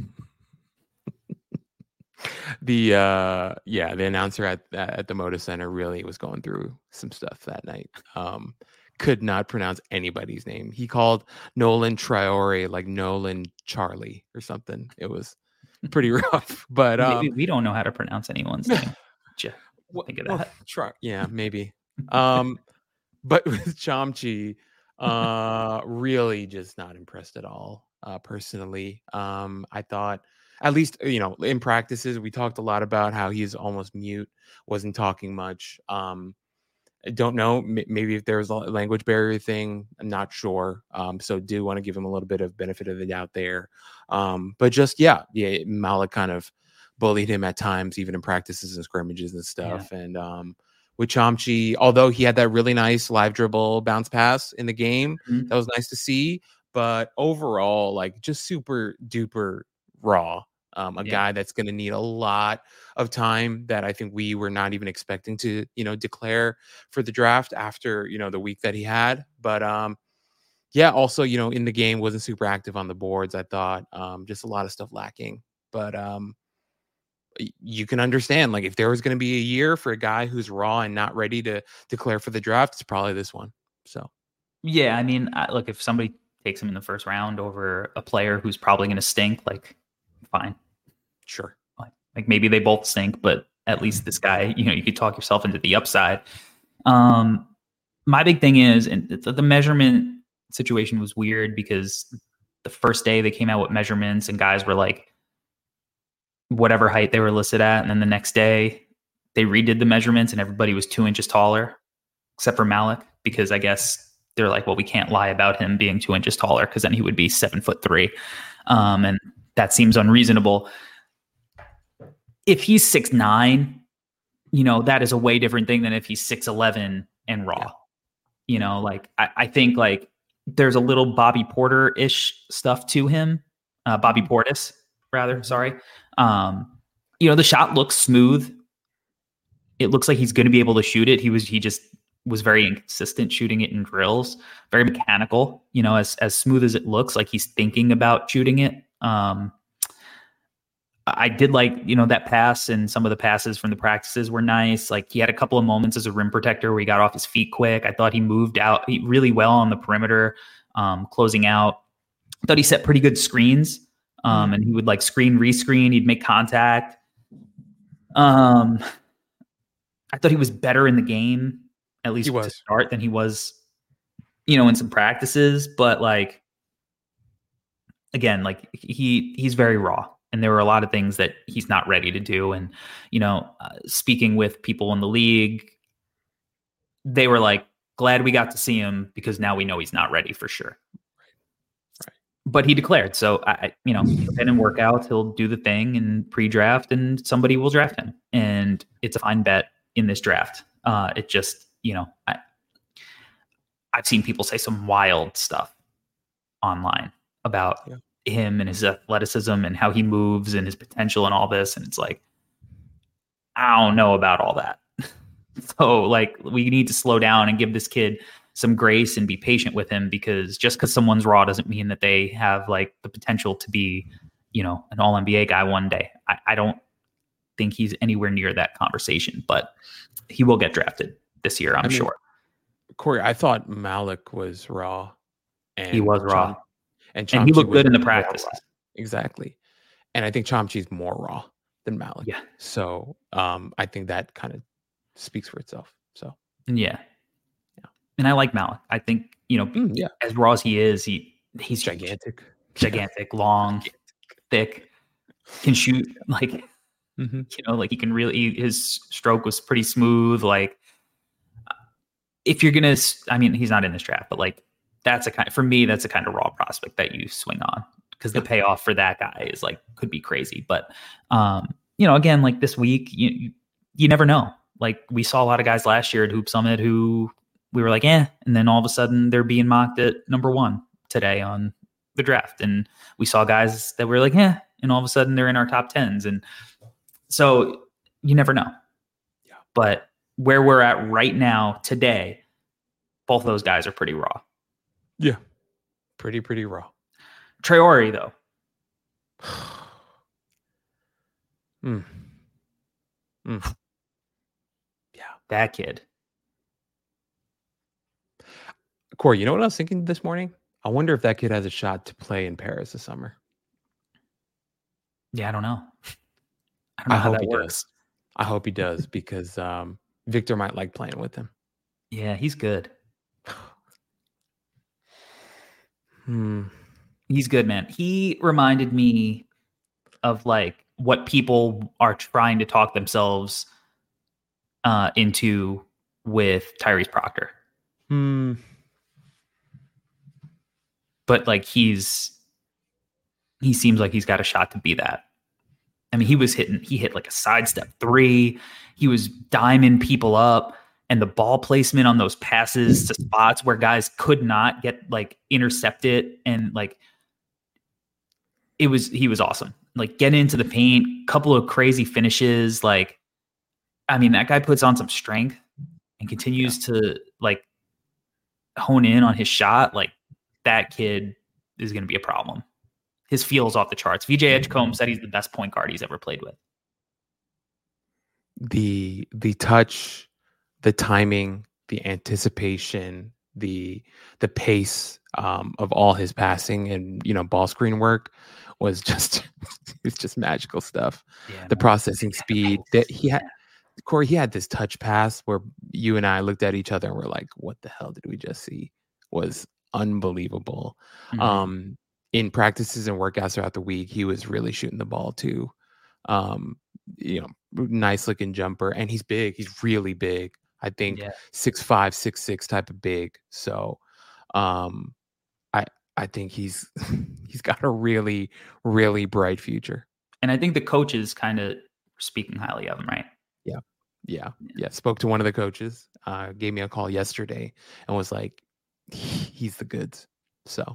the uh yeah, the announcer at at the Moda Center really was going through some stuff that night. Um, could not pronounce anybody's name. He called Nolan Traore like Nolan Charlie or something. It was pretty rough. But um, Maybe we don't know how to pronounce anyone's name. Ju- Well, Think of well, that. try, yeah, maybe. Um, but with Chomchi, uh, really just not impressed at all. Uh, personally, um, I thought, at least you know, in practices, we talked a lot about how he's almost mute, wasn't talking much. Um, I don't know, m- maybe if there was a language barrier thing, I'm not sure. Um, so do want to give him a little bit of benefit of the doubt there. Um, but just yeah, yeah, Malik kind of bullied him at times, even in practices and scrimmages and stuff. And um, with Chomchi, although he had that really nice live dribble bounce pass in the game, Mhm. that was nice to see. But overall, like just super duper raw. Um, a Yeah. guy that's going to need a lot of time that I think we were not even expecting to, you know, declare for the draft after, you know, the week that he had. But um, yeah, also, you know, in the game wasn't super active on the boards. I thought um, just a lot of stuff lacking. But um, you can understand, like, if there was going to be a year for a guy who's raw and not ready to declare for the draft, it's probably this one. So, Yeah, I mean, I, look, if somebody takes him in the first round over a player who's probably going to stink, like, fine. sure. Like, like maybe they both stink, but at least this guy, you know, you could talk yourself into the upside. Um, my big thing is, and the, the measurement situation was weird because the first day they came out with measurements and guys were like whatever height they were listed at, and then the next day they redid the measurements and everybody was two inches taller except for Malik, because I guess they're like, well, we can't lie about him being two inches taller because then he would be seven foot three, um, and that seems unreasonable. If he's six nine, you know, that is a way different thing than if he's six eleven and raw. Yeah. You know, like I, I think like there's a little Bobby Porter-ish stuff to him. Uh, Bobby Portis, rather, sorry. Um, you know, the shot looks smooth. It looks like he's going to be able to shoot it. He was, he just was very inconsistent shooting it in drills, very mechanical, you know, as, as smooth as it looks, like he's thinking about shooting it. Um, I did like, you know, that pass, and some of the passes from the practices were nice. Like he had a couple of moments as a rim protector where he got off his feet quick. I thought he moved out really well on the perimeter, um, closing out. I thought he set pretty good screens, um, mm. and he would like screen, rescreen. He'd make contact. Um, I thought he was better in the game, at least to start, than he was, you know, in some practices. But like, again, like he he's very raw. And there were a lot of things that he's not ready to do. And, you know, uh, speaking with people in the league, they were like, glad we got to see him because now we know he's not ready for sure. Right. Right. but he declared. So I, you know, in workouts, he'll do the thing and pre-draft, and somebody will draft him, and it's a fine bet in this draft. Uh, it just, you know, I, I've seen people say some wild stuff online about yeah. him and his athleticism and how he moves and his potential and all this, and it's like, I don't know about all that. So like, we need to slow down and give this kid some grace and be patient with him, because just because someone's raw doesn't mean that they have like the potential to be, you know, an all N B A guy one day. I, I don't think he's anywhere near that conversation, but he will get drafted this year, I'm I mean, sure. Corey, I thought Malik was raw. And he was raw. Chom- and, and he looked good in the practices. Raw. Exactly. And I think Chomchi's more raw than Malik. Yeah. So um, I think that kind of speaks for itself. So yeah. And I like Malik. I think, you know, mm, yeah. as raw as he is, he he's gigantic, gigantic, long, gigantic. thick, can shoot like, mm-hmm. you know, like he can really, his stroke was pretty smooth. Like if you're going to, I mean, he's not in this draft, but like that's a kind for me, that's a kind of raw prospect that you swing on, because the payoff for that guy is like, could be crazy. But, um, you know, again, like this week, you, you, you never know. Like we saw a lot of guys last year at Hoop Summit who, we were like, eh, and then all of a sudden they're being mocked at number one today on the draft. And we saw guys that were like, eh, and all of a sudden they're in our top tens. And so you never know. Yeah. But where we're at right now, today, both of those guys are pretty raw. Yeah. Pretty, pretty raw. Traore, though. mm. Mm. Yeah. That kid. Corey, you know what I was thinking this morning? I wonder if that kid has a shot to play in Paris this summer. Yeah, I don't know. I don't know I how hope that he works. does. I hope he does, because um, Victor might like playing with him. Yeah, he's good. hmm. He's good, man. He reminded me of like what people are trying to talk themselves uh, into with Tyrese Proctor. Hmm. But like he's, he seems like he's got a shot to be that. I mean, he was hitting, he hit like a sidestep three. He was diming people up, and the ball placement on those passes to spots where guys could not get like intercepted. And like, it was, he was awesome. Like getting into the paint, couple of crazy finishes. Like, I mean, that guy puts on some strength and continues yeah. to like hone in on his shot. Like, that kid is going to be a problem. His feel's off the charts. V J Edgecombe said he's the best point guard he's ever played with. The the touch, the timing, the anticipation, the the pace um, of all his passing and, you know, ball screen work was just it's just magical stuff. Yeah, the man. Processing speed that he had. Corey, he had this touch pass where you and I looked at each other and we're like, what the hell did we just see? Was unbelievable. Mm-hmm. Um, in practices and workouts throughout the week, he was really shooting the ball too. Um, you know, nice looking jumper, and he's big. He's really big. I think yeah. six five, six six type of big. So, um, I I think he's he's got a really really bright future. And I think the coaches kind of speaking highly of him, right? Yeah, yeah, yeah. Spoke to one of the coaches. Uh, gave me a call yesterday and was like, he's the goods. So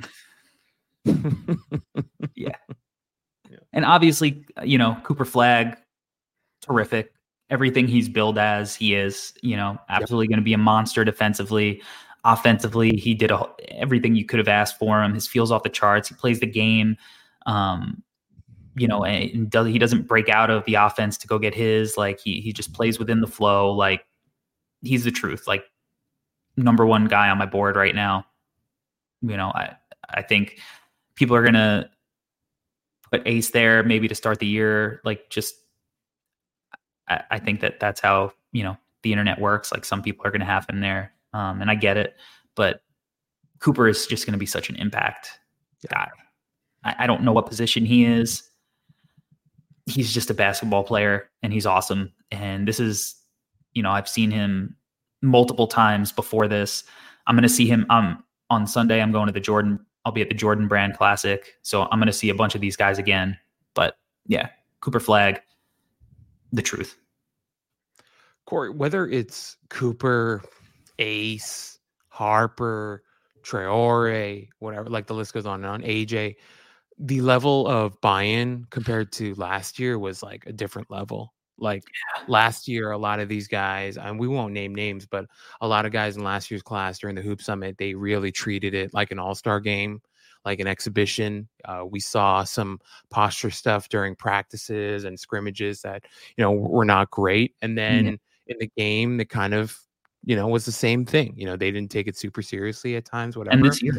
yeah. yeah. And obviously, you know, Cooper Flagg, terrific. Everything he's billed as, he is, you know, absolutely yep. going to be a monster defensively. Offensively, he did a, everything you could have asked for him. His feels off the charts. He plays the game. Um, you know, and does, he doesn't break out of the offense to go get his, like he, he just plays within the flow. Like he's the truth. Like, number one guy on my board right now. You know, I, I think people are going to put Ace there maybe to start the year. Like just, I, I think that that's how, you know, the internet works. Like some people are going to have him there. Um, and I get it, but Cooper is just going to be such an impact guy. I, I don't know what position he is. He's just a basketball player and he's awesome. And this is, you know, I've seen him multiple times before this. I'm going to see him um, on Sunday. I'm going to the Jordan I'll be at the Jordan Brand Classic. So I'm going to see a bunch of these guys again. But yeah, Cooper Flagg, the truth. Corey, whether it's Cooper, Ace, Harper, Traore, whatever, like the list goes on and on, A J, the level of buy-in compared to last year was like a different level. Like yeah. last year, a lot of these guys, and we won't name names, but a lot of guys in last year's class during the Hoop Summit, they really treated it like an all-star game, like an exhibition. Uh, we saw some posture stuff during practices and scrimmages that, you know, were not great. And then mm-hmm. in the game, the kind of, you know, was the same thing. You know, they didn't take it super seriously at times, whatever. And this year,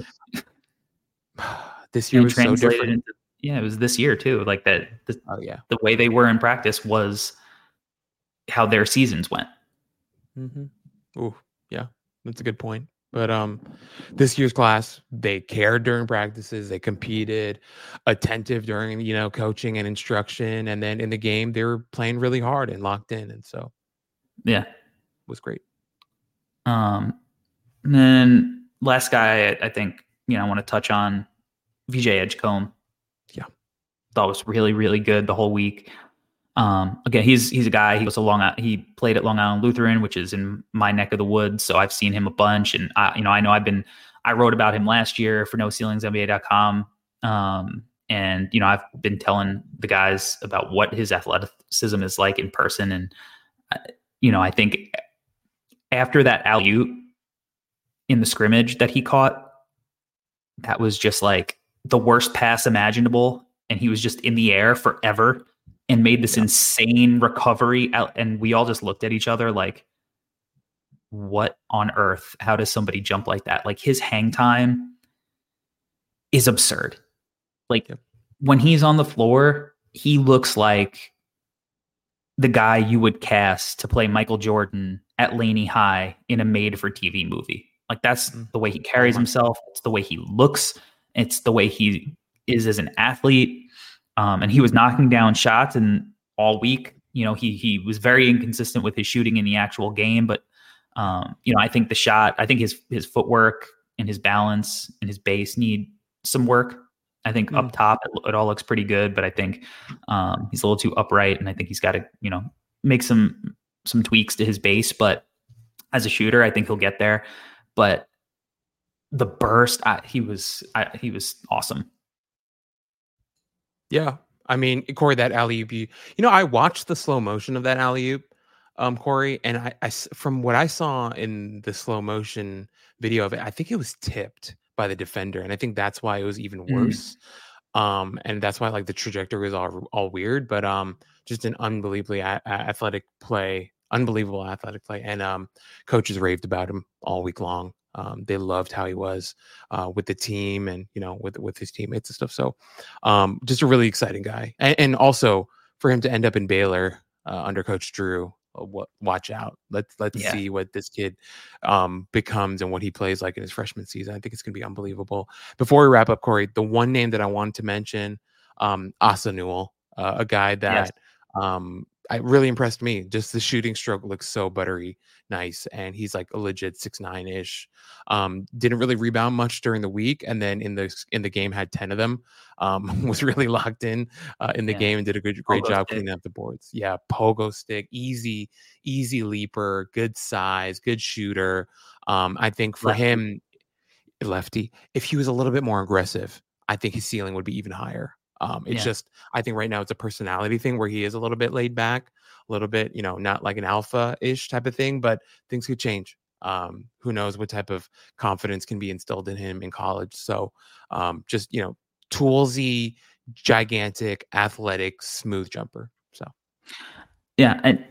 this year was so different. Into, yeah, it was this year too. Like that. The, oh yeah, the way they were in practice was how their seasons went. Mm-hmm. Oh yeah, that's a good point. But um, this year's class, they cared during practices. They competed, attentive during, you know, coaching and instruction, and then in the game, they were playing really hard and locked in, and so yeah, it was great. Um, and then last guy, I, I think, you know, I want to touch on V J Edgecombe. Yeah. Thought was really, really good the whole week. Um, again, he's, he's a guy, he was a long, he played at Long Island Lutheran, which is in my neck of the woods. So I've seen him a bunch, and I, you know, I know I've been, I wrote about him last year for no ceilings N B A dot com. Um, and, you know, I've been telling the guys about what his athleticism is like in person. And, uh, you know, I think after that alley-oop in the scrimmage that he caught, that was just like the worst pass imaginable. And he was just in the air forever and made this yeah. insane recovery out. And we all just looked at each other like, what on earth? How does somebody jump like that? Like his hang time is absurd. Like yeah. when he's on the floor, he looks like the guy you would cast to play Michael Jordan at Laney High in a made-for-T V movie. Like that's the way he carries himself. It's the way he looks. It's the way he is as an athlete. Um, and he was knocking down shots and all week. You know, he he was very inconsistent with his shooting in the actual game. But um, you know, I think the shot, I think his his footwork and his balance and his base need some work. I think mm. up top it, it all looks pretty good, but I think um, he's a little too upright, and I think he's got to, you know, make some some tweaks to his base. But as a shooter, I think he'll get there. But the burst, I, he was I, he was awesome. Yeah, I mean, Corey, that alley-oop, you, you know, I watched the slow motion of that alley-oop, um, Corey, and I, I, from what I saw in the slow motion video of it, I think it was tipped by the defender, and I think that's why it was even worse. Mm. Um, and that's why like the trajectory was all all weird, but um, just an unbelievably a- athletic play, unbelievable athletic play, and um, coaches raved about him all week long. Um, they loved how he was uh, with the team, and you know, with with his teammates and stuff. So, um, just a really exciting guy, and, and also for him to end up in Baylor uh, under Coach Drew. Uh, what, watch out! Let's let's yeah. see what this kid um, becomes and what he plays like in his freshman season. I think it's going to be unbelievable. Before we wrap up, Corey, the one name that I wanted to mention, um, Asa Newell, uh, a guy that. Yes. Um, I really impressed me. Just the shooting stroke looks so buttery nice, and he's like a legit six nine ish. Um, didn't really rebound much during the week, and then in the in the game had ten of them. Um, was really locked in uh, in the yeah. game and did a good great pogo job stick. Cleaning up the boards. Yeah, pogo stick, easy easy leaper, good size, good shooter. Um, I think for lefty. him, lefty, if he was a little bit more aggressive, I think his ceiling would be even higher. Um, it's yeah. just, I think right now it's a personality thing where he is a little bit laid back, a little bit, you know, not like an alpha-ish type of thing, but things could change. Um, who knows what type of confidence can be instilled in him in college. So um, just, you know, toolsy, gigantic, athletic, smooth jumper. So. Yeah. And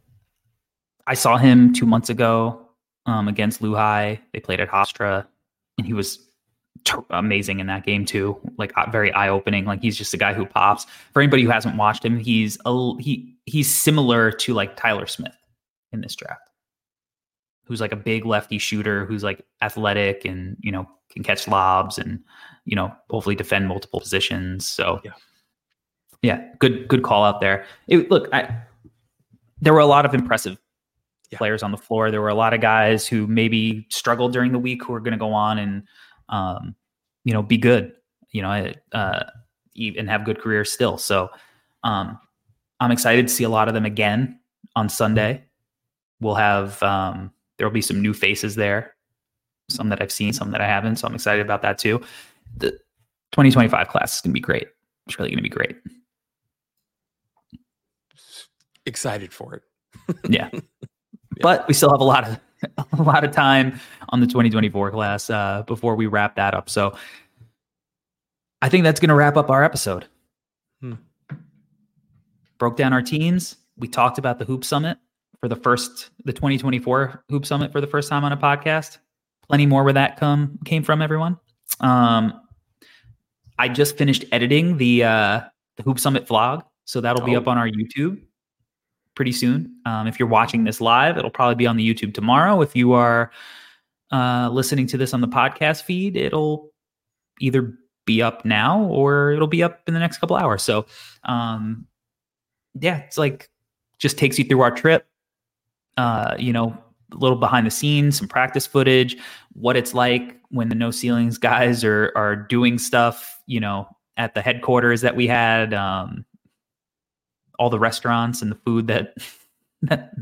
I saw him two months ago um, against Lehigh. They played at Hofstra, and he was T- amazing in that game too, like uh, very eye-opening. Like he's just a guy who pops. For anybody who hasn't watched him, he's a he he's similar to like Tyler Smith in this draft, who's like a big lefty shooter who's like athletic and, you know, can catch lobs and, you know, hopefully defend multiple positions. So yeah, yeah, good good call out there. It, look, I there were a lot of impressive yeah. players on the floor. There were a lot of guys who maybe struggled during the week who are going to go on and Um, you know, be good, you know, uh, and have good careers still. So um, I'm excited to see a lot of them again on Sunday. We'll have, um, there'll be some new faces there, some that I've seen, some that I haven't. So I'm excited about that too. The twenty twenty-five class is going to be great. It's really going to be great. Excited for it. yeah. yeah. But we still have a lot of, a lot of time on the twenty twenty-four class uh, before we wrap that up. So I think that's going to wrap up our episode. Hmm. Broke down our teams. We talked about the Hoop Summit for the first, the twenty twenty-four Hoop Summit for the first time on a podcast. Plenty more where that come came from, everyone. Um, I just finished editing the uh, the Hoop Summit vlog, so that'll oh. be up on our YouTube pretty soon. Um, if you're watching this live, it'll probably be on the YouTube tomorrow. If you are uh, listening to this on the podcast feed, it'll either be up now or it'll be up in the next couple hours. So, um, yeah, it's like just takes you through our trip. Uh, you know, a little behind the scenes, some practice footage, what it's like when the No Ceilings guys are are doing stuff, you know, at the headquarters that we had, um, all the restaurants and the food that, that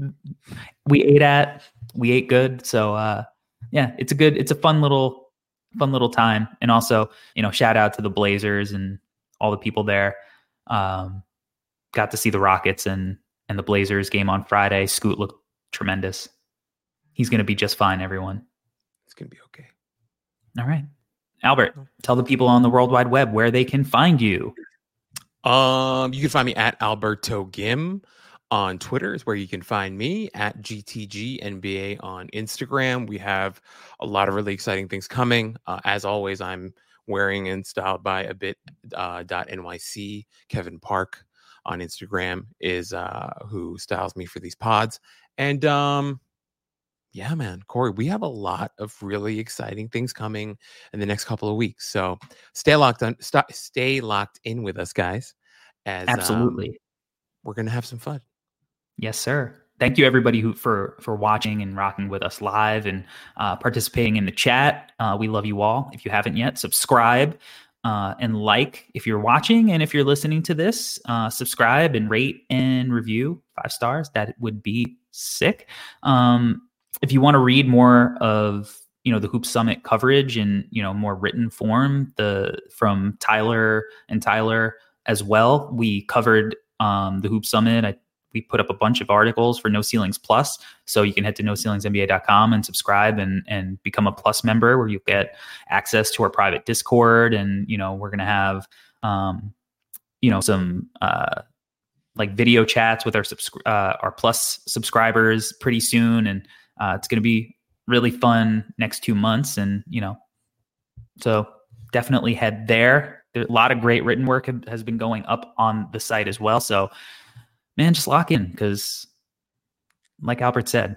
we ate at, we ate good. So, uh, yeah, it's a good, it's a fun little, fun little time. And also, you know, shout out to the Blazers and all the people there. Um, got to see the Rockets and, and the Blazers game on Friday. Scoot looked tremendous. He's going to be just fine, everyone. It's going to be okay. All right. Albert, tell the people on the World Wide Web where they can find you. Um, you can find me at Alberto Gim on Twitter is where you can find me, at G T G N B A on Instagram. We have a lot of really exciting things coming. Uh, as always, I'm wearing and styled by a bit uh, dot N Y C. Kevin Park on Instagram is uh, who styles me for these pods. And um, yeah, man, Corey, we have a lot of really exciting things coming in the next couple of weeks. So stay locked on, st- stay locked in with us, guys. As Absolutely, um, we're gonna have some fun. Yes, sir. Thank you, everybody who for for watching and rocking with us live and uh, participating in the chat. Uh, we love you all. If you haven't yet, subscribe uh, and like if you're watching, and if you're listening to this, uh, subscribe and rate and review five stars. That would be sick. Um, If you want to read more of, you know, the Hoop Summit coverage in, you know, more written form, the from Tyler and Tyler as well, we covered um, the Hoop Summit. I, we put up a bunch of articles for No Ceilings Plus, so you can head to no ceilings N B A dot com and subscribe and and become a Plus member, where you get access to our private Discord, and you know we're gonna have um, you know some uh, like video chats with our subscri- uh, our Plus subscribers pretty soon, and Uh, it's going to be really fun next two months. And, you know, so definitely head there. There's a lot of great written work have, has been going up on the site as well. So, man, just lock in, because like Albert said,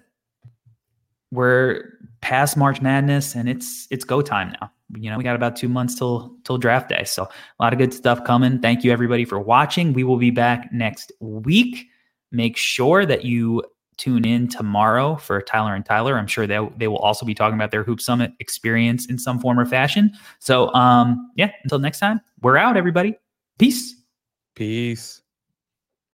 we're past March Madness and it's, it's go time now. You know, we got about two months till, till draft day. So a lot of good stuff coming. Thank you everybody for watching. We will be back next week. Make sure that you tune in tomorrow for Tyler and Tyler. I'm sure they they will also be talking about their Hoop Summit experience in some form or fashion. So, um, yeah, until next time, we're out, everybody. Peace. Peace.